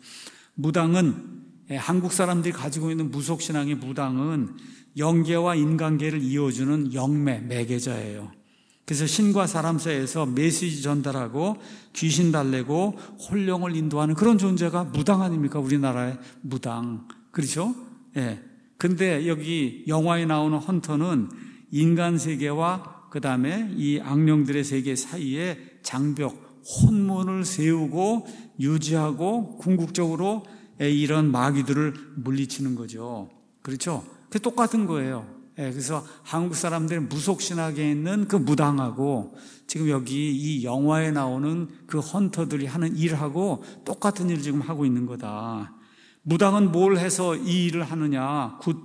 무당은 한국 사람들이 가지고 있는 무속신앙의 무당은 영계와 인간계를 이어주는 영매, 매개자예요. 그래서 신과 사람 사이에서 메시지 전달하고 귀신 달래고 혼령을 인도하는 그런 존재가 무당 아닙니까? 우리나라의 무당. 그렇죠? 예. 근데 여기 영화에 나오는 헌터는 인간 세계와 그 다음에 이 악령들의 세계 사이에 장벽, 혼문을 세우고 유지하고 궁극적으로 이런 마귀들을 물리치는 거죠. 그렇죠? 그 똑같은 거예요. 그래서 한국 사람들이 무속신학에 있는 그 무당하고 지금 여기 이 영화에 나오는 그 헌터들이 하는 일하고 똑같은 일을 지금 하고 있는 거다. 무당은 뭘 해서 이 일을 하느냐? 굿,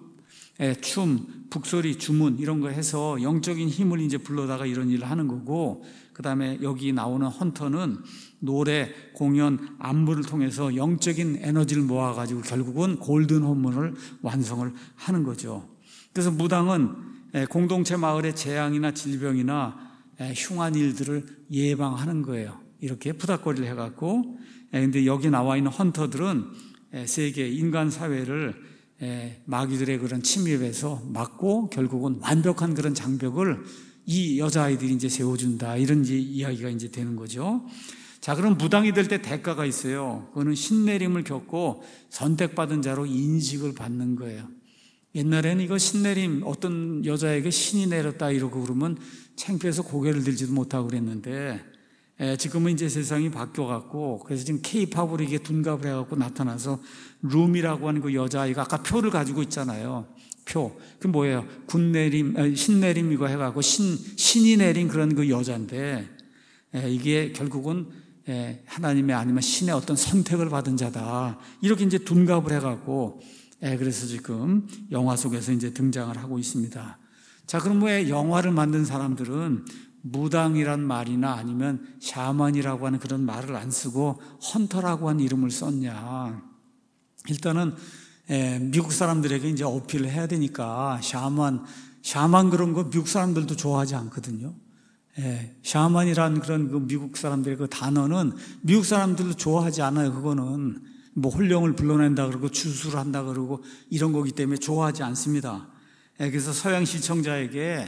춤, 북소리, 주문 이런 거 해서 영적인 힘을 이제 불러다가 이런 일을 하는 거고, 그 다음에 여기 나오는 헌터는 노래, 공연, 안무를 통해서 영적인 에너지를 모아가지고 결국은 골든 홈런을 완성을 하는 거죠. 그래서 무당은 공동체 마을의 재앙이나 질병이나 흉한 일들을 예방하는 거예요. 이렇게 부닥거리를 해갖고. 근데 여기 나와 있는 헌터들은 세계 인간 사회를 마귀들의 그런 침입에서 막고 결국은 완벽한 그런 장벽을 이 여자아이들이 이제 세워준다. 이런 이제 이야기가 이제 되는 거죠. 자, 그럼 무당이 될 때 대가가 있어요. 그거는 신내림을 겪고 선택받은 자로 인식을 받는 거예요. 옛날에는 이거 신내림, 어떤 여자에게 신이 내렸다 이러고 그러면 창피해서 고개를 들지도 못하고 그랬는데, 에, 지금은 이제 세상이 바뀌어갖고, 그래서 지금 K-팝으로 이게 둔갑을 해갖고 나타나서 룸이라고 하는 그 여자아이가 아까 표를 가지고 있잖아요. 표. 그 뭐예요? 군내림, 아니, 신내림 이거 해갖고 신, 신이 내린 그런 그 여자인데, 에, 이게 결국은 에, 하나님의 아니면 신의 어떤 선택을 받은 자다. 이렇게 이제 둔갑을 해갖고, 예, 그래서 지금 영화 속에서 이제 등장을 하고 있습니다. 자, 그럼 왜 영화를 만든 사람들은 무당이란 말이나 아니면 샤먼이라고 하는 그런 말을 안 쓰고 헌터라고 하는 이름을 썼냐? 일단은 예, 미국 사람들에게 이제 어필을 해야 되니까 샤먼, 샤먼 그런 거 미국 사람들도 좋아하지 않거든요. 예, 샤먼이란 그런 그 미국 사람들의 그 단어는 미국 사람들도 좋아하지 않아요. 그거는 뭐 홀령을 불러낸다 그러고 주술을 한다 그러고 이런 거기 때문에 좋아하지 않습니다. 그래서 서양 시청자에게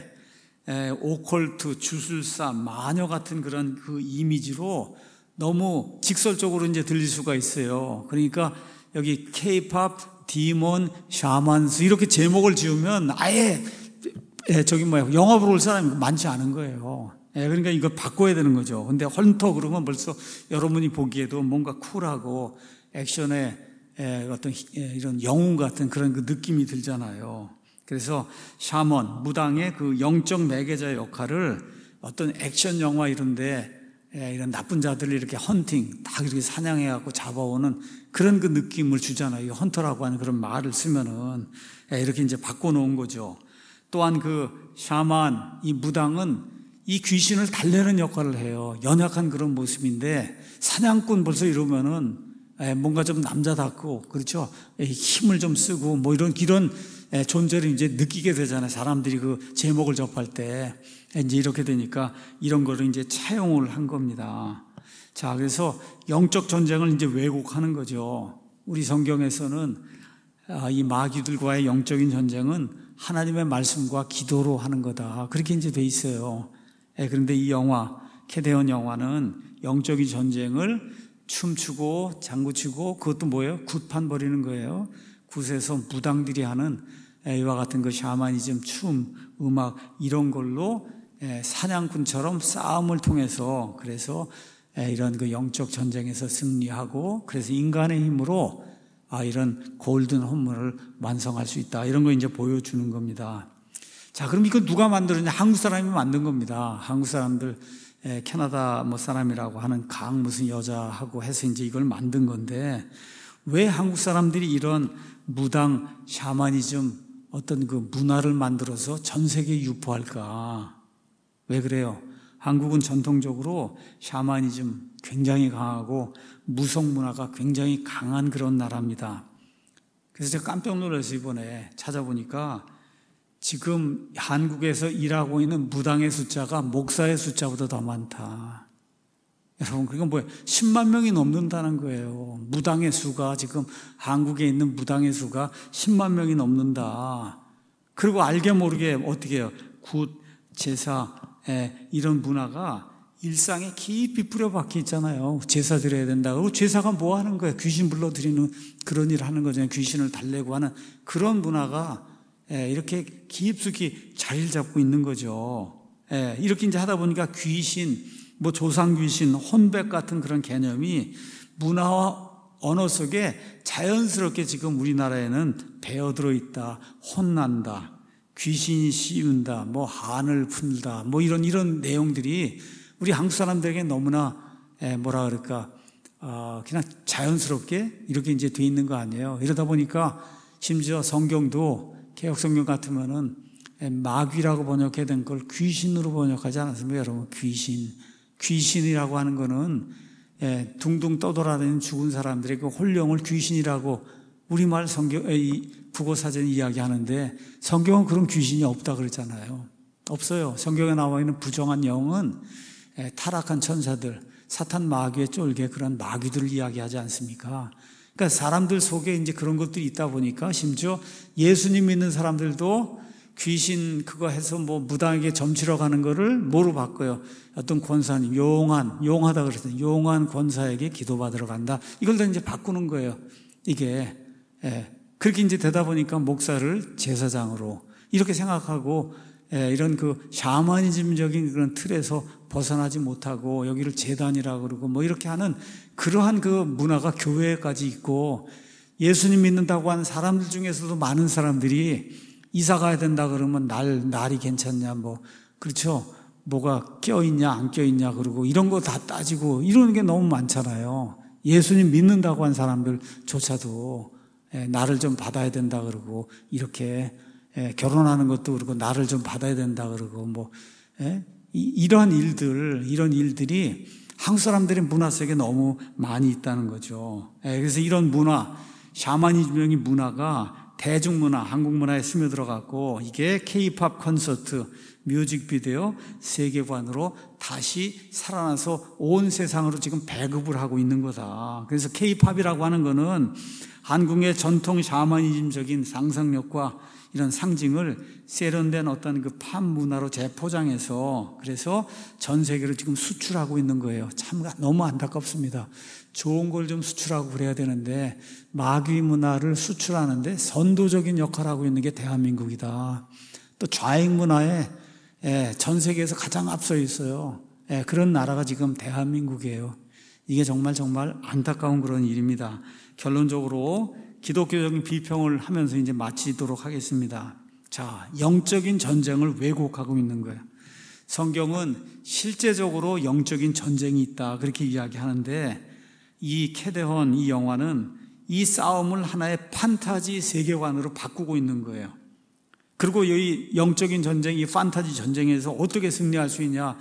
오컬트, 주술사, 마녀 같은 그런 그 이미지로 너무 직설적으로 이제 들릴 수가 있어요. 그러니까 여기 K-팝, 디몬, 샤먼스 이렇게 제목을 지으면 아예 저기 뭐야 영업으로 올 사람이 많지 않은 거예요. 그러니까 이걸 바꿔야 되는 거죠. 근데 헌터 그러면 벌써 여러분이 보기에도 뭔가 쿨하고 액션의 어떤 이런 영웅 같은 그런 그 느낌이 들잖아요. 그래서 샤먼, 무당의 그 영적 매개자 역할을 어떤 액션 영화 이런데 이런 나쁜 자들을 이렇게 헌팅, 딱 이렇게 사냥해갖고 잡아오는 그런 그 느낌을 주잖아요. 헌터라고 하는 그런 말을 쓰면은 이렇게 이제 바꿔놓은 거죠. 또한 그 샤먼, 이 무당은 이 귀신을 달래는 역할을 해요. 연약한 그런 모습인데 사냥꾼 벌써 이러면은 뭔가 좀 남자답고, 그렇죠? 힘을 좀 쓰고, 뭐 이런, 이런 존재를 이제 느끼게 되잖아요. 사람들이 그 제목을 접할 때. 이제 이렇게 되니까 이런 거를 이제 차용을 한 겁니다. 자, 그래서 영적 전쟁을 이제 왜곡하는 거죠. 우리 성경에서는 이 마귀들과의 영적인 전쟁은 하나님의 말씀과 기도로 하는 거다. 그렇게 이제 돼 있어요. 그런데 이 영화, 캐데온 영화는 영적인 전쟁을 춤추고 장구치고 그것도 뭐예요? 굿판 벌이는 거예요. 굿에서 무당들이 하는 이와 같은 그 샤머니즘, 춤, 음악 이런 걸로 사냥꾼처럼 싸움을 통해서 그래서 이런 그 영적 전쟁에서 승리하고 그래서 인간의 힘으로 아 이런 골든 홈런을 완성할 수 있다. 이런 거 이제 보여주는 겁니다. 자, 그럼 이거 누가 만들었냐? 한국 사람이 만든 겁니다. 한국 사람들 캐나다 뭐 사람이라고 하는 강 무슨 여자하고 해서 이제 이걸 만든 건데 왜 한국 사람들이 이런 무당, 샤머니즘 어떤 그 문화를 만들어서 전 세계에 유포할까? 왜 그래요? 한국은 전통적으로 샤머니즘 굉장히 강하고 무속 문화가 굉장히 강한 그런 나라입니다. 그래서 제가 깜짝 놀라서 이번에 찾아보니까 지금 한국에서 일하고 있는 무당의 숫자가 목사의 숫자보다 더 많다. 여러분, 그건 뭐예요? 십만 명이 넘는다는 거예요. 무당의 수가 지금 한국에 있는 무당의 수가 십만 명이 넘는다. 그리고 알게 모르게 어떻게 해요? 굿, 제사, 에, 이런 문화가 일상에 깊이 뿌려박혀 있잖아요. 제사 드려야 된다. 그리고 제사가 뭐 하는 거예요? 귀신 불러들이는 그런 일을 하는 거잖아요. 귀신을 달래고 하는 그런 문화가 이렇게 깊숙이 자리를 잡고 있는 거죠. 이렇게 이제 하다 보니까 귀신, 뭐 조상 귀신, 혼백 같은 그런 개념이 문화와 언어 속에 자연스럽게 지금 우리나라에는 배어들어 있다, 혼난다, 귀신이 씌운다, 뭐 한을 풀다, 뭐 이런 이런 내용들이 우리 한국 사람들에게 너무나 에, 뭐라 그럴까 어, 그냥 자연스럽게 이렇게 이제 돼 있는 거 아니에요. 이러다 보니까 심지어 성경도 개역 성경 같으면은 에, 마귀라고 번역해야 된 걸 귀신으로 번역하지 않았습니까, 여러분? 귀신, 귀신이라고 하는 거는 에, 둥둥 떠돌아다니는 죽은 사람들의 그 혼령을 귀신이라고 우리말 성경, 이 국어 사전이 이야기하는데 성경은 그런 귀신이 없다 그랬잖아요. 없어요. 성경에 나와 있는 부정한 영은 에, 타락한 천사들, 사탄 마귀의 쫄개 그런 마귀들을 이야기하지 않습니까? 그러니까 사람들 속에 이제 그런 것들이 있다 보니까 심지어 예수님 믿는 사람들도 귀신 그거 해서 뭐 무당에게 점치러 가는 거를 뭐로 바꿔요? 어떤 권사님, 용한, 용하다 그랬어요. 용한 권사에게 기도받으러 간다. 이걸 다 이제 바꾸는 거예요. 이게, 예. 그렇게 이제 되다 보니까 목사를 제사장으로 이렇게 생각하고 예, 이런 그 샤머니즘적인 그런 틀에서 벗어나지 못하고 여기를 제단이라고 그러고 뭐 이렇게 하는 그러한 그 문화가 교회에까지 있고 예수님 믿는다고 하는 사람들 중에서도 많은 사람들이 이사 가야 된다 그러면 날, 날이 괜찮냐 뭐 그렇죠. 뭐가 껴있냐 안 껴있냐 그러고 이런 거 다 따지고 이러는 게 너무 많잖아요. 예수님 믿는다고 한 사람들조차도 예, 나를 좀 받아야 된다 그러고 이렇게 예, 결혼하는 것도 그렇고 나를 좀 받아야 된다 그러고 뭐 예? 이, 이런 일들 이런 일들이 한국 사람들의 문화 속에 너무 많이 있다는 거죠. 예, 그래서 이런 문화 샤머니즘적인 문화가 대중문화 한국 문화에 스며들어갔고 이게 K-팝 콘서트 뮤직비디오 세계관으로 다시 살아나서 온 세상으로 지금 배급을 하고 있는 거다. 그래서 K-팝이라고 하는 거는 한국의 전통 샤머니즘적인 상상력과 이런 상징을 세련된 어떤 그 팝 문화로 재포장해서 그래서 전 세계로 지금 수출하고 있는 거예요. 참 너무 안타깝습니다. 좋은 걸 좀 수출하고 그래야 되는데 마귀 문화를 수출하는데 선도적인 역할을 하고 있는 게 대한민국이다. 또 좌익 문화에 전 세계에서 가장 앞서 있어요. 그런 나라가 지금 대한민국이에요. 이게 정말 정말 안타까운 그런 일입니다. 결론적으로 기독교적인 비평을 하면서 이제 마치도록 하겠습니다. 자, 영적인 전쟁을 왜곡하고 있는 거예요. 성경은 실제적으로 영적인 전쟁이 있다 그렇게 이야기하는데 이 캐데헌 이 영화는 이 싸움을 하나의 판타지 세계관으로 바꾸고 있는 거예요. 그리고 이 영적인 전쟁, 이 판타지 전쟁에서 어떻게 승리할 수 있냐?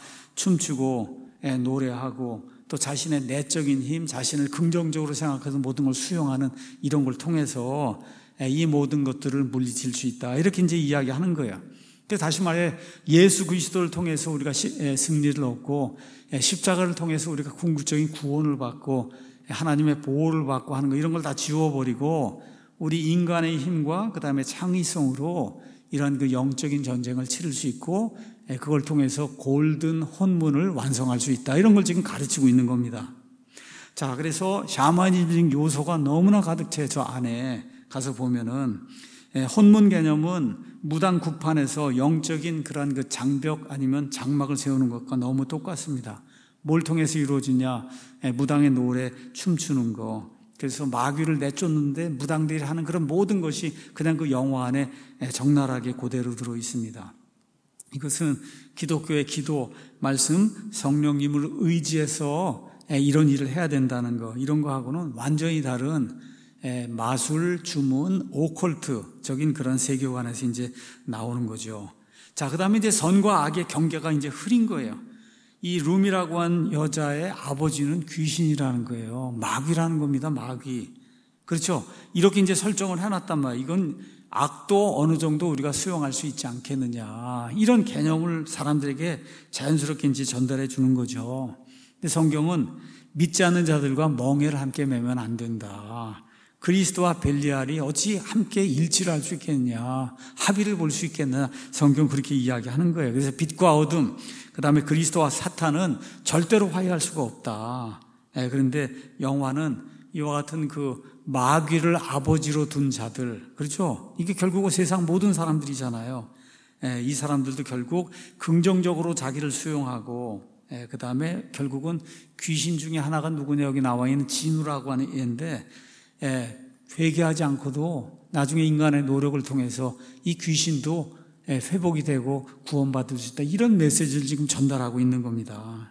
춤추고 노래하고 또 자신의 내적인 힘, 자신을 긍정적으로 생각해서 모든 걸 수용하는 이런 걸 통해서 이 모든 것들을 물리칠 수 있다. 이렇게 이제 이야기하는 거예요. 그래서 다시 말해 예수 그리스도를 통해서 우리가 승리를 얻고 십자가를 통해서 우리가 궁극적인 구원을 받고 하나님의 보호를 받고 하는 거 이런 걸 다 지워버리고 우리 인간의 힘과 그 다음에 창의성으로 이런 그 영적인 전쟁을 치를 수 있고 그걸 통해서 골든 혼문을 완성할 수 있다. 이런 걸 지금 가르치고 있는 겁니다. 자, 그래서 샤머니즘 요소가 너무나 가득 채 저 안에 가서 보면은 혼문 개념은 무당 구판에서 영적인 그런 그 장벽 아니면 장막을 세우는 것과 너무 똑같습니다. 뭘 통해서 이루어지냐? 무당의 노래, 춤추는 거. 그래서 마귀를 내쫓는데 무당들이 하는 그런 모든 것이 그냥 그 영화 안에 적나라하게 그대로 들어 있습니다. 이것은 기독교의 기도, 말씀, 성령님을 의지해서 이런 일을 해야 된다는 거, 이런 거하고는 완전히 다른 마술, 주문, 오컬트적인 그런 세계관에서 이제 나오는 거죠. 자, 그 다음에 이제 선과 악의 경계가 이제 흐린 거예요. 이 룸이라고 한 여자의 아버지는 귀신이라는 거예요. 마귀라는 겁니다, 마귀. 그렇죠? 이렇게 이제 설정을 해놨단 말이에요. 이건 악도 어느 정도 우리가 수용할 수 있지 않겠느냐. 이런 개념을 사람들에게 자연스럽게 이제 전달해 주는 거죠. 근데 성경은 믿지 않는 자들과 멍에를 함께 매면 안 된다. 그리스도와 벨리알이 어찌 함께 일치를 할 수 있겠느냐. 합의를 볼 수 있겠느냐. 성경 그렇게 이야기하는 거예요. 그래서 빛과 어둠, 그 다음에 그리스도와 사탄은 절대로 화해할 수가 없다. 예, 그런데 영화는 이와 같은 그 마귀를 아버지로 둔 자들, 그렇죠? 이게 결국은 세상 모든 사람들이잖아요. 예, 이 사람들도 결국 긍정적으로 자기를 수용하고 예, 그 다음에 결국은 귀신 중에 하나가 누구냐 여기 나와 있는 진우라고 하는 애인데 예, 회개하지 않고도 나중에 인간의 노력을 통해서 이 귀신도 예, 회복이 되고 구원받을 수 있다. 이런 메시지를 지금 전달하고 있는 겁니다.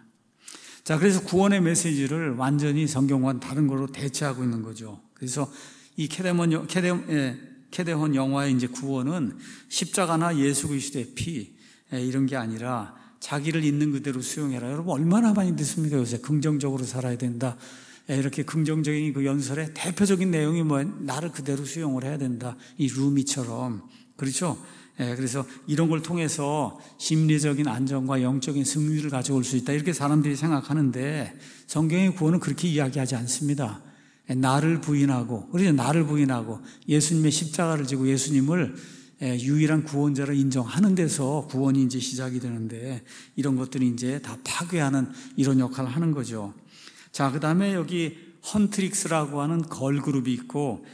자, 그래서 구원의 메시지를 완전히 성경과는 다른 걸로 대체하고 있는 거죠. 그래서 이 캐데몬, 캐데, 예, 캐데혼 영화의 이제 구원은 십자가나 예수 그리스도의 피 예, 이런 게 아니라 자기를 있는 그대로 수용해라. 여러분 얼마나 많이 듣습니까? 요새 긍정적으로 살아야 된다. 예, 이렇게 긍정적인 그 연설의 대표적인 내용이 뭐예요? 나를 그대로 수용을 해야 된다. 이 루미처럼. 그렇죠? 예, 그래서 이런 걸 통해서 심리적인 안정과 영적인 승리를 가져올 수 있다. 이렇게 사람들이 생각하는데 성경의 구원은 그렇게 이야기하지 않습니다. 예, 나를 부인하고, 그렇죠? 나를 부인하고 예수님의 십자가를 지고 예수님을 예, 유일한 구원자를 인정하는 데서 구원이 이제 시작이 되는데 이런 것들이 이제 다 파괴하는 이런 역할을 하는 거죠. 자, 그 다음에 여기 헌트릭스라고 하는 걸그룹이 있고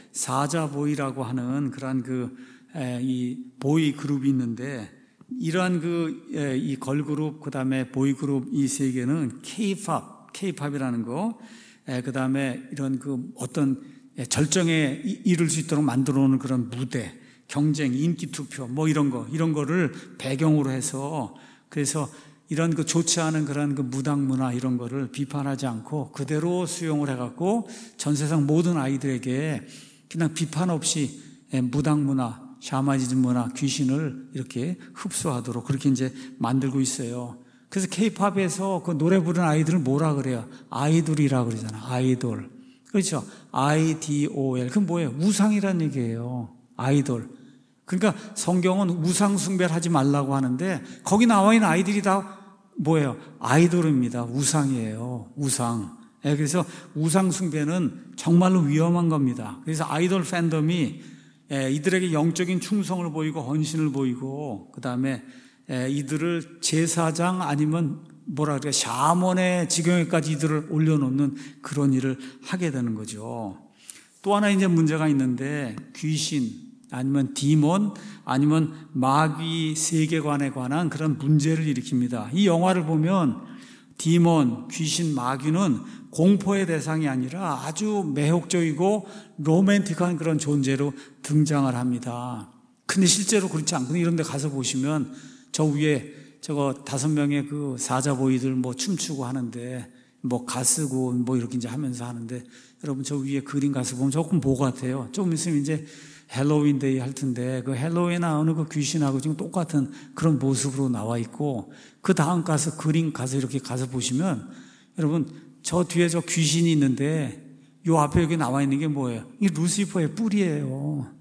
사자보이라고 하는 그러한 그, 이 보이 그룹이 있는데 이러한 그, 이 걸그룹, 그 다음에 보이그룹 이 세 개는 K-팝, K-팝이라는 거, 그 다음에 이런 그 어떤 절정에 이를 수 있도록 만들어 놓은 그런 무대, 경쟁, 인기 투표, 뭐 이런 거, 이런 거를 배경으로 해서 그래서 이런 그 좋지 않은 그런 그 무당 문화 이런 거를 비판하지 않고 그대로 수용을 해갖고 전 세상 모든 아이들에게 그냥 비판 없이 무당 문화, 샤머니즘 문화, 귀신을 이렇게 흡수하도록 그렇게 이제 만들고 있어요. 그래서 K-팝에서 그 노래 부르는 아이들을 뭐라 그래요? 아이돌이라 그러잖아. 아이돌. 그렇죠? 아이 디 오 엘. 그건 뭐예요? 우상이란 얘기예요. 아이돌. 그러니까 성경은 우상 숭배를 하지 말라고 하는데 거기 나와 있는 아이들이 다 뭐예요? 아이돌입니다. 우상이에요. 우상. 네, 그래서 우상 숭배는 정말로 위험한 겁니다. 그래서 아이돌 팬덤이 이들에게 영적인 충성을 보이고 헌신을 보이고 그 다음에 이들을 제사장 아니면 뭐라 그래요? 샤먼의 지경에까지 이들을 올려놓는 그런 일을 하게 되는 거죠. 또 하나 이제 문제가 있는데 귀신 아니면 디몬, 아니면 마귀 세계관에 관한 그런 문제를 일으킵니다. 이 영화를 보면 디몬, 귀신, 마귀는 공포의 대상이 아니라 아주 매혹적이고 로맨틱한 그런 존재로 등장을 합니다. 근데 실제로 그렇지 않거든요. 이런 데 가서 보시면 저 위에 저거 다섯 명의 그 사자보이들 뭐 춤추고 하는데 뭐 가쓰고 뭐 이렇게 이제 하면서 하는데 여러분 저 위에 그림 가서 보면 조금 뭐 같아요. 조금 있으면 이제 헬로윈 데이 할 텐데 그 헬로윈에 나오는 그 귀신하고 지금 똑같은 그런 모습으로 나와 있고 그 다음 가서 그림 가서 이렇게 가서 보시면 여러분 저 뒤에 저 귀신이 있는데 요 앞에 여기 나와 있는 게 뭐예요? 이게 루시퍼의 뿔이에요.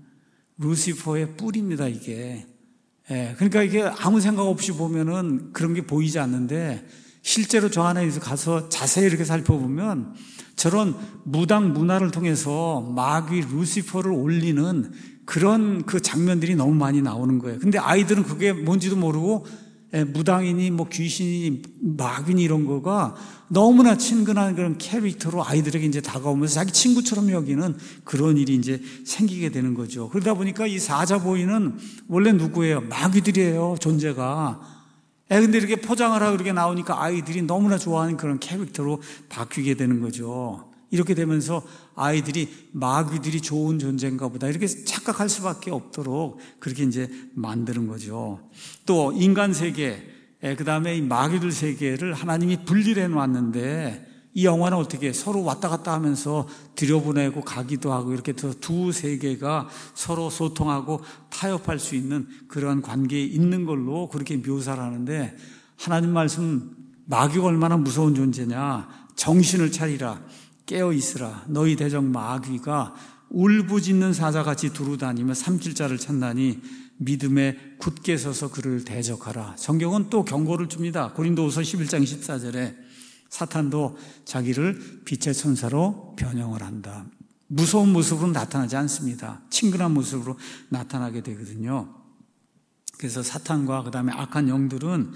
루시퍼의 뿔입니다, 이게. 예, 그러니까 이게 아무 생각 없이 보면은 그런 게 보이지 않는데 실제로 저 안에 가서 자세히 이렇게 살펴보면 저런 무당 문화를 통해서 마귀 루시퍼를 올리는 그런 그 장면들이 너무 많이 나오는 거예요. 근데 아이들은 그게 뭔지도 모르고 무당이니 뭐 귀신이니 마귀니 이런 거가 너무나 친근한 그런 캐릭터로 아이들에게 이제 다가오면서 자기 친구처럼 여기는 그런 일이 이제 생기게 되는 거죠. 그러다 보니까 이 사자보이는 원래 누구예요? 마귀들이에요, 존재가. 에, 근데 이렇게 포장을 하고 이렇게 나오니까 아이들이 너무나 좋아하는 그런 캐릭터로 바뀌게 되는 거죠. 이렇게 되면서 아이들이 마귀들이 좋은 존재인가 보다 이렇게 착각할 수밖에 없도록 그렇게 이제 만드는 거죠. 또 인간 세계, 그 다음에 이 마귀들 세계를 하나님이 분리를 해놨는데 이 영화는 어떻게 서로 왔다 갔다 하면서 들여보내고 가기도 하고 이렇게 두 세계가 서로 소통하고 타협할 수 있는 그런 관계에 있는 걸로 그렇게 묘사를 하는데 하나님 말씀 마귀가 얼마나 무서운 존재냐. 정신을 차리라. 깨어 있으라. 너희 대적 마귀가 울부짖는 사자같이 두루다니며 삼킬 자를 찾나니 믿음에 굳게 서서 그를 대적하라. 성경은 또 경고를 줍니다. 고린도후서 십일 장 십사 절에 사탄도 자기를 빛의 천사로 변형을 한다. 무서운 모습으로 나타나지 않습니다. 친근한 모습으로 나타나게 되거든요. 그래서 사탄과 그 다음에 악한 영들은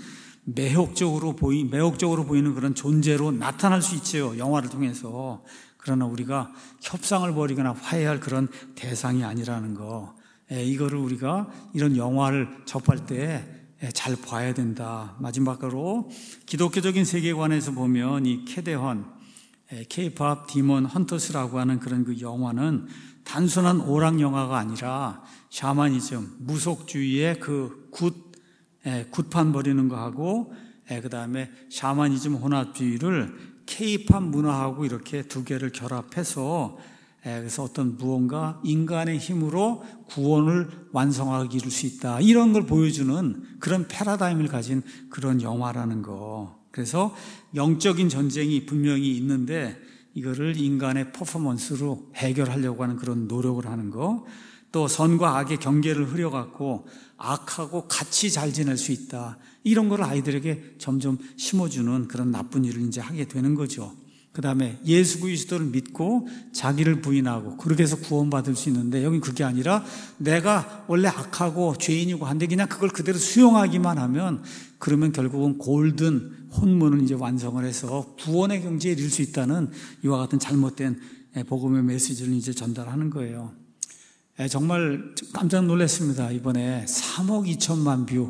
매혹적으로 보이, 매혹적으로 보이는 그런 존재로 나타날 수 있죠. 영화를 통해서. 그러나 우리가 협상을 벌이거나 화해할 그런 대상이 아니라는 거. 에, 이거를 우리가 이런 영화를 접할 때 잘 봐야 된다. 마지막으로 기독교적인 세계관에서 보면 이 캐대헌, K-팝 디몬 헌터스라고 하는 그런 그 영화는 단순한 오락 영화가 아니라 샤머니즘, 무속주의의 그 굿, 굿판 버리는 거하고 그 다음에 샤머니즘 혼합주의를 K-팝 문화하고 이렇게 두 개를 결합해서 그래서 어떤 무언가 인간의 힘으로 구원을 완성하기 이룰 수 있다. 이런 걸 보여주는 그런 패러다임을 가진 그런 영화라는 거. 그래서 영적인 전쟁이 분명히 있는데 이거를 인간의 퍼포먼스로 해결하려고 하는 그런 노력을 하는 거. 또 선과 악의 경계를 흐려갖고 악하고 같이 잘 지낼 수 있다. 이런 걸 아이들에게 점점 심어주는 그런 나쁜 일을 이제 하게 되는 거죠. 그 다음에 예수 그리스도를 믿고 자기를 부인하고 그렇게 해서 구원받을 수 있는데 여긴 그게 아니라 내가 원래 악하고 죄인이고 한데 그냥 그걸 그대로 수용하기만 하면 그러면 결국은 골든 혼문을 이제 완성을 해서 구원의 경지에 이를 수 있다는 이와 같은 잘못된 복음의 메시지를 이제 전달하는 거예요. 정말 깜짝 놀랐습니다. 이번에 삼억 이천만 뷰.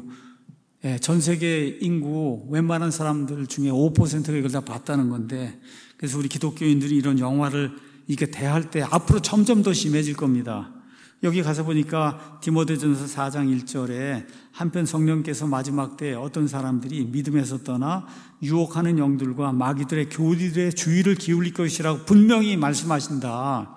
전 세계 인구 웬만한 사람들 중에 오 퍼센트가 이걸 다 봤다는 건데 그래서 우리 기독교인들이 이런 영화를 이렇게 대할 때 앞으로 점점 더 심해질 겁니다. 여기 가서 보니까 디모데전서 사 장 일 절에 한편 성령께서 마지막 때 어떤 사람들이 믿음에서 떠나 유혹하는 영들과 마귀들의 교리들의 주의를 기울일 것이라고 분명히 말씀하신다.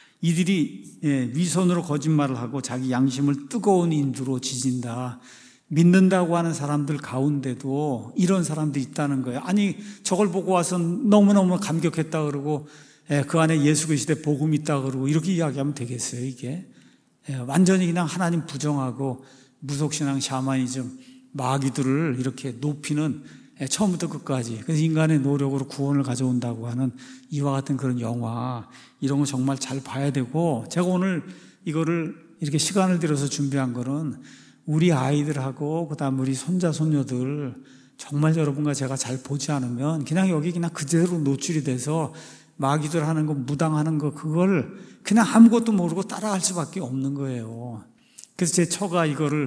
이들이 위선으로 거짓말을 하고 자기 양심을 뜨거운 인두로 지진다. 믿는다고 하는 사람들 가운데도 이런 사람들이 있다는 거예요. 아니 저걸 보고 와서 너무너무 감격했다 그러고 그 안에 예수 그리스도의 복음이 있다 그러고 이렇게 이야기하면 되겠어요. 이게 완전히 그냥 하나님 부정하고 무속신앙 샤머니즘 마귀들을 이렇게 높이는 처음부터 끝까지 그래서 인간의 노력으로 구원을 가져온다고 하는 이와 같은 그런 영화 이런 거 정말 잘 봐야 되고 제가 오늘 이거를 이렇게 시간을 들여서 준비한 거는 우리 아이들하고 그다음 우리 손자 손녀들 정말 여러분과 제가 잘 보지 않으면 그냥 여기 그냥 그대로 노출이 돼서 마귀들 하는 거 무당하는 거 그걸 그냥 아무것도 모르고 따라할 수밖에 없는 거예요. 그래서 제 처가 이거를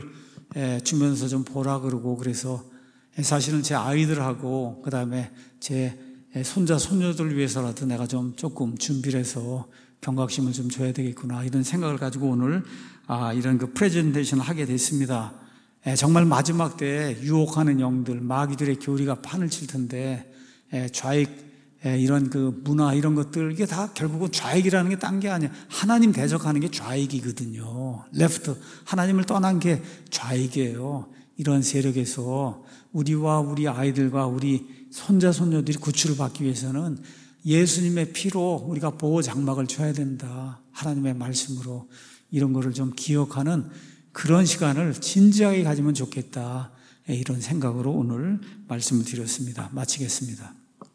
주면서 좀 보라 그러고 그래서 사실은 제 아이들하고 그다음에 제 손자 손녀들 위해서라도 내가 좀 조금 준비를 해서 경각심을 좀 줘야 되겠구나 이런 생각을 가지고 오늘 아, 이런 그 프레젠테이션을 하게 됐습니다. 에, 정말 마지막 때 유혹하는 영들, 마귀들의 교리가 판을 칠 텐데 에, 좌익 에, 이런 그 문화 이런 것들 이게 다 결국은 좌익이라는 게 딴 게 아니야. 하나님 대적하는 게 좌익이거든요. 레프트 하나님을 떠난 게 좌익이에요. 이런 세력에서 우리와 우리 아이들과 우리 손자 손녀들이 구출을 받기 위해서는 예수님의 피로 우리가 보호 장막을 쳐야 된다. 하나님의 말씀으로 이런 거를 좀 기억하는 그런 시간을 진지하게 가지면 좋겠다. 이런 생각으로 오늘 말씀을 드렸습니다. 마치겠습니다.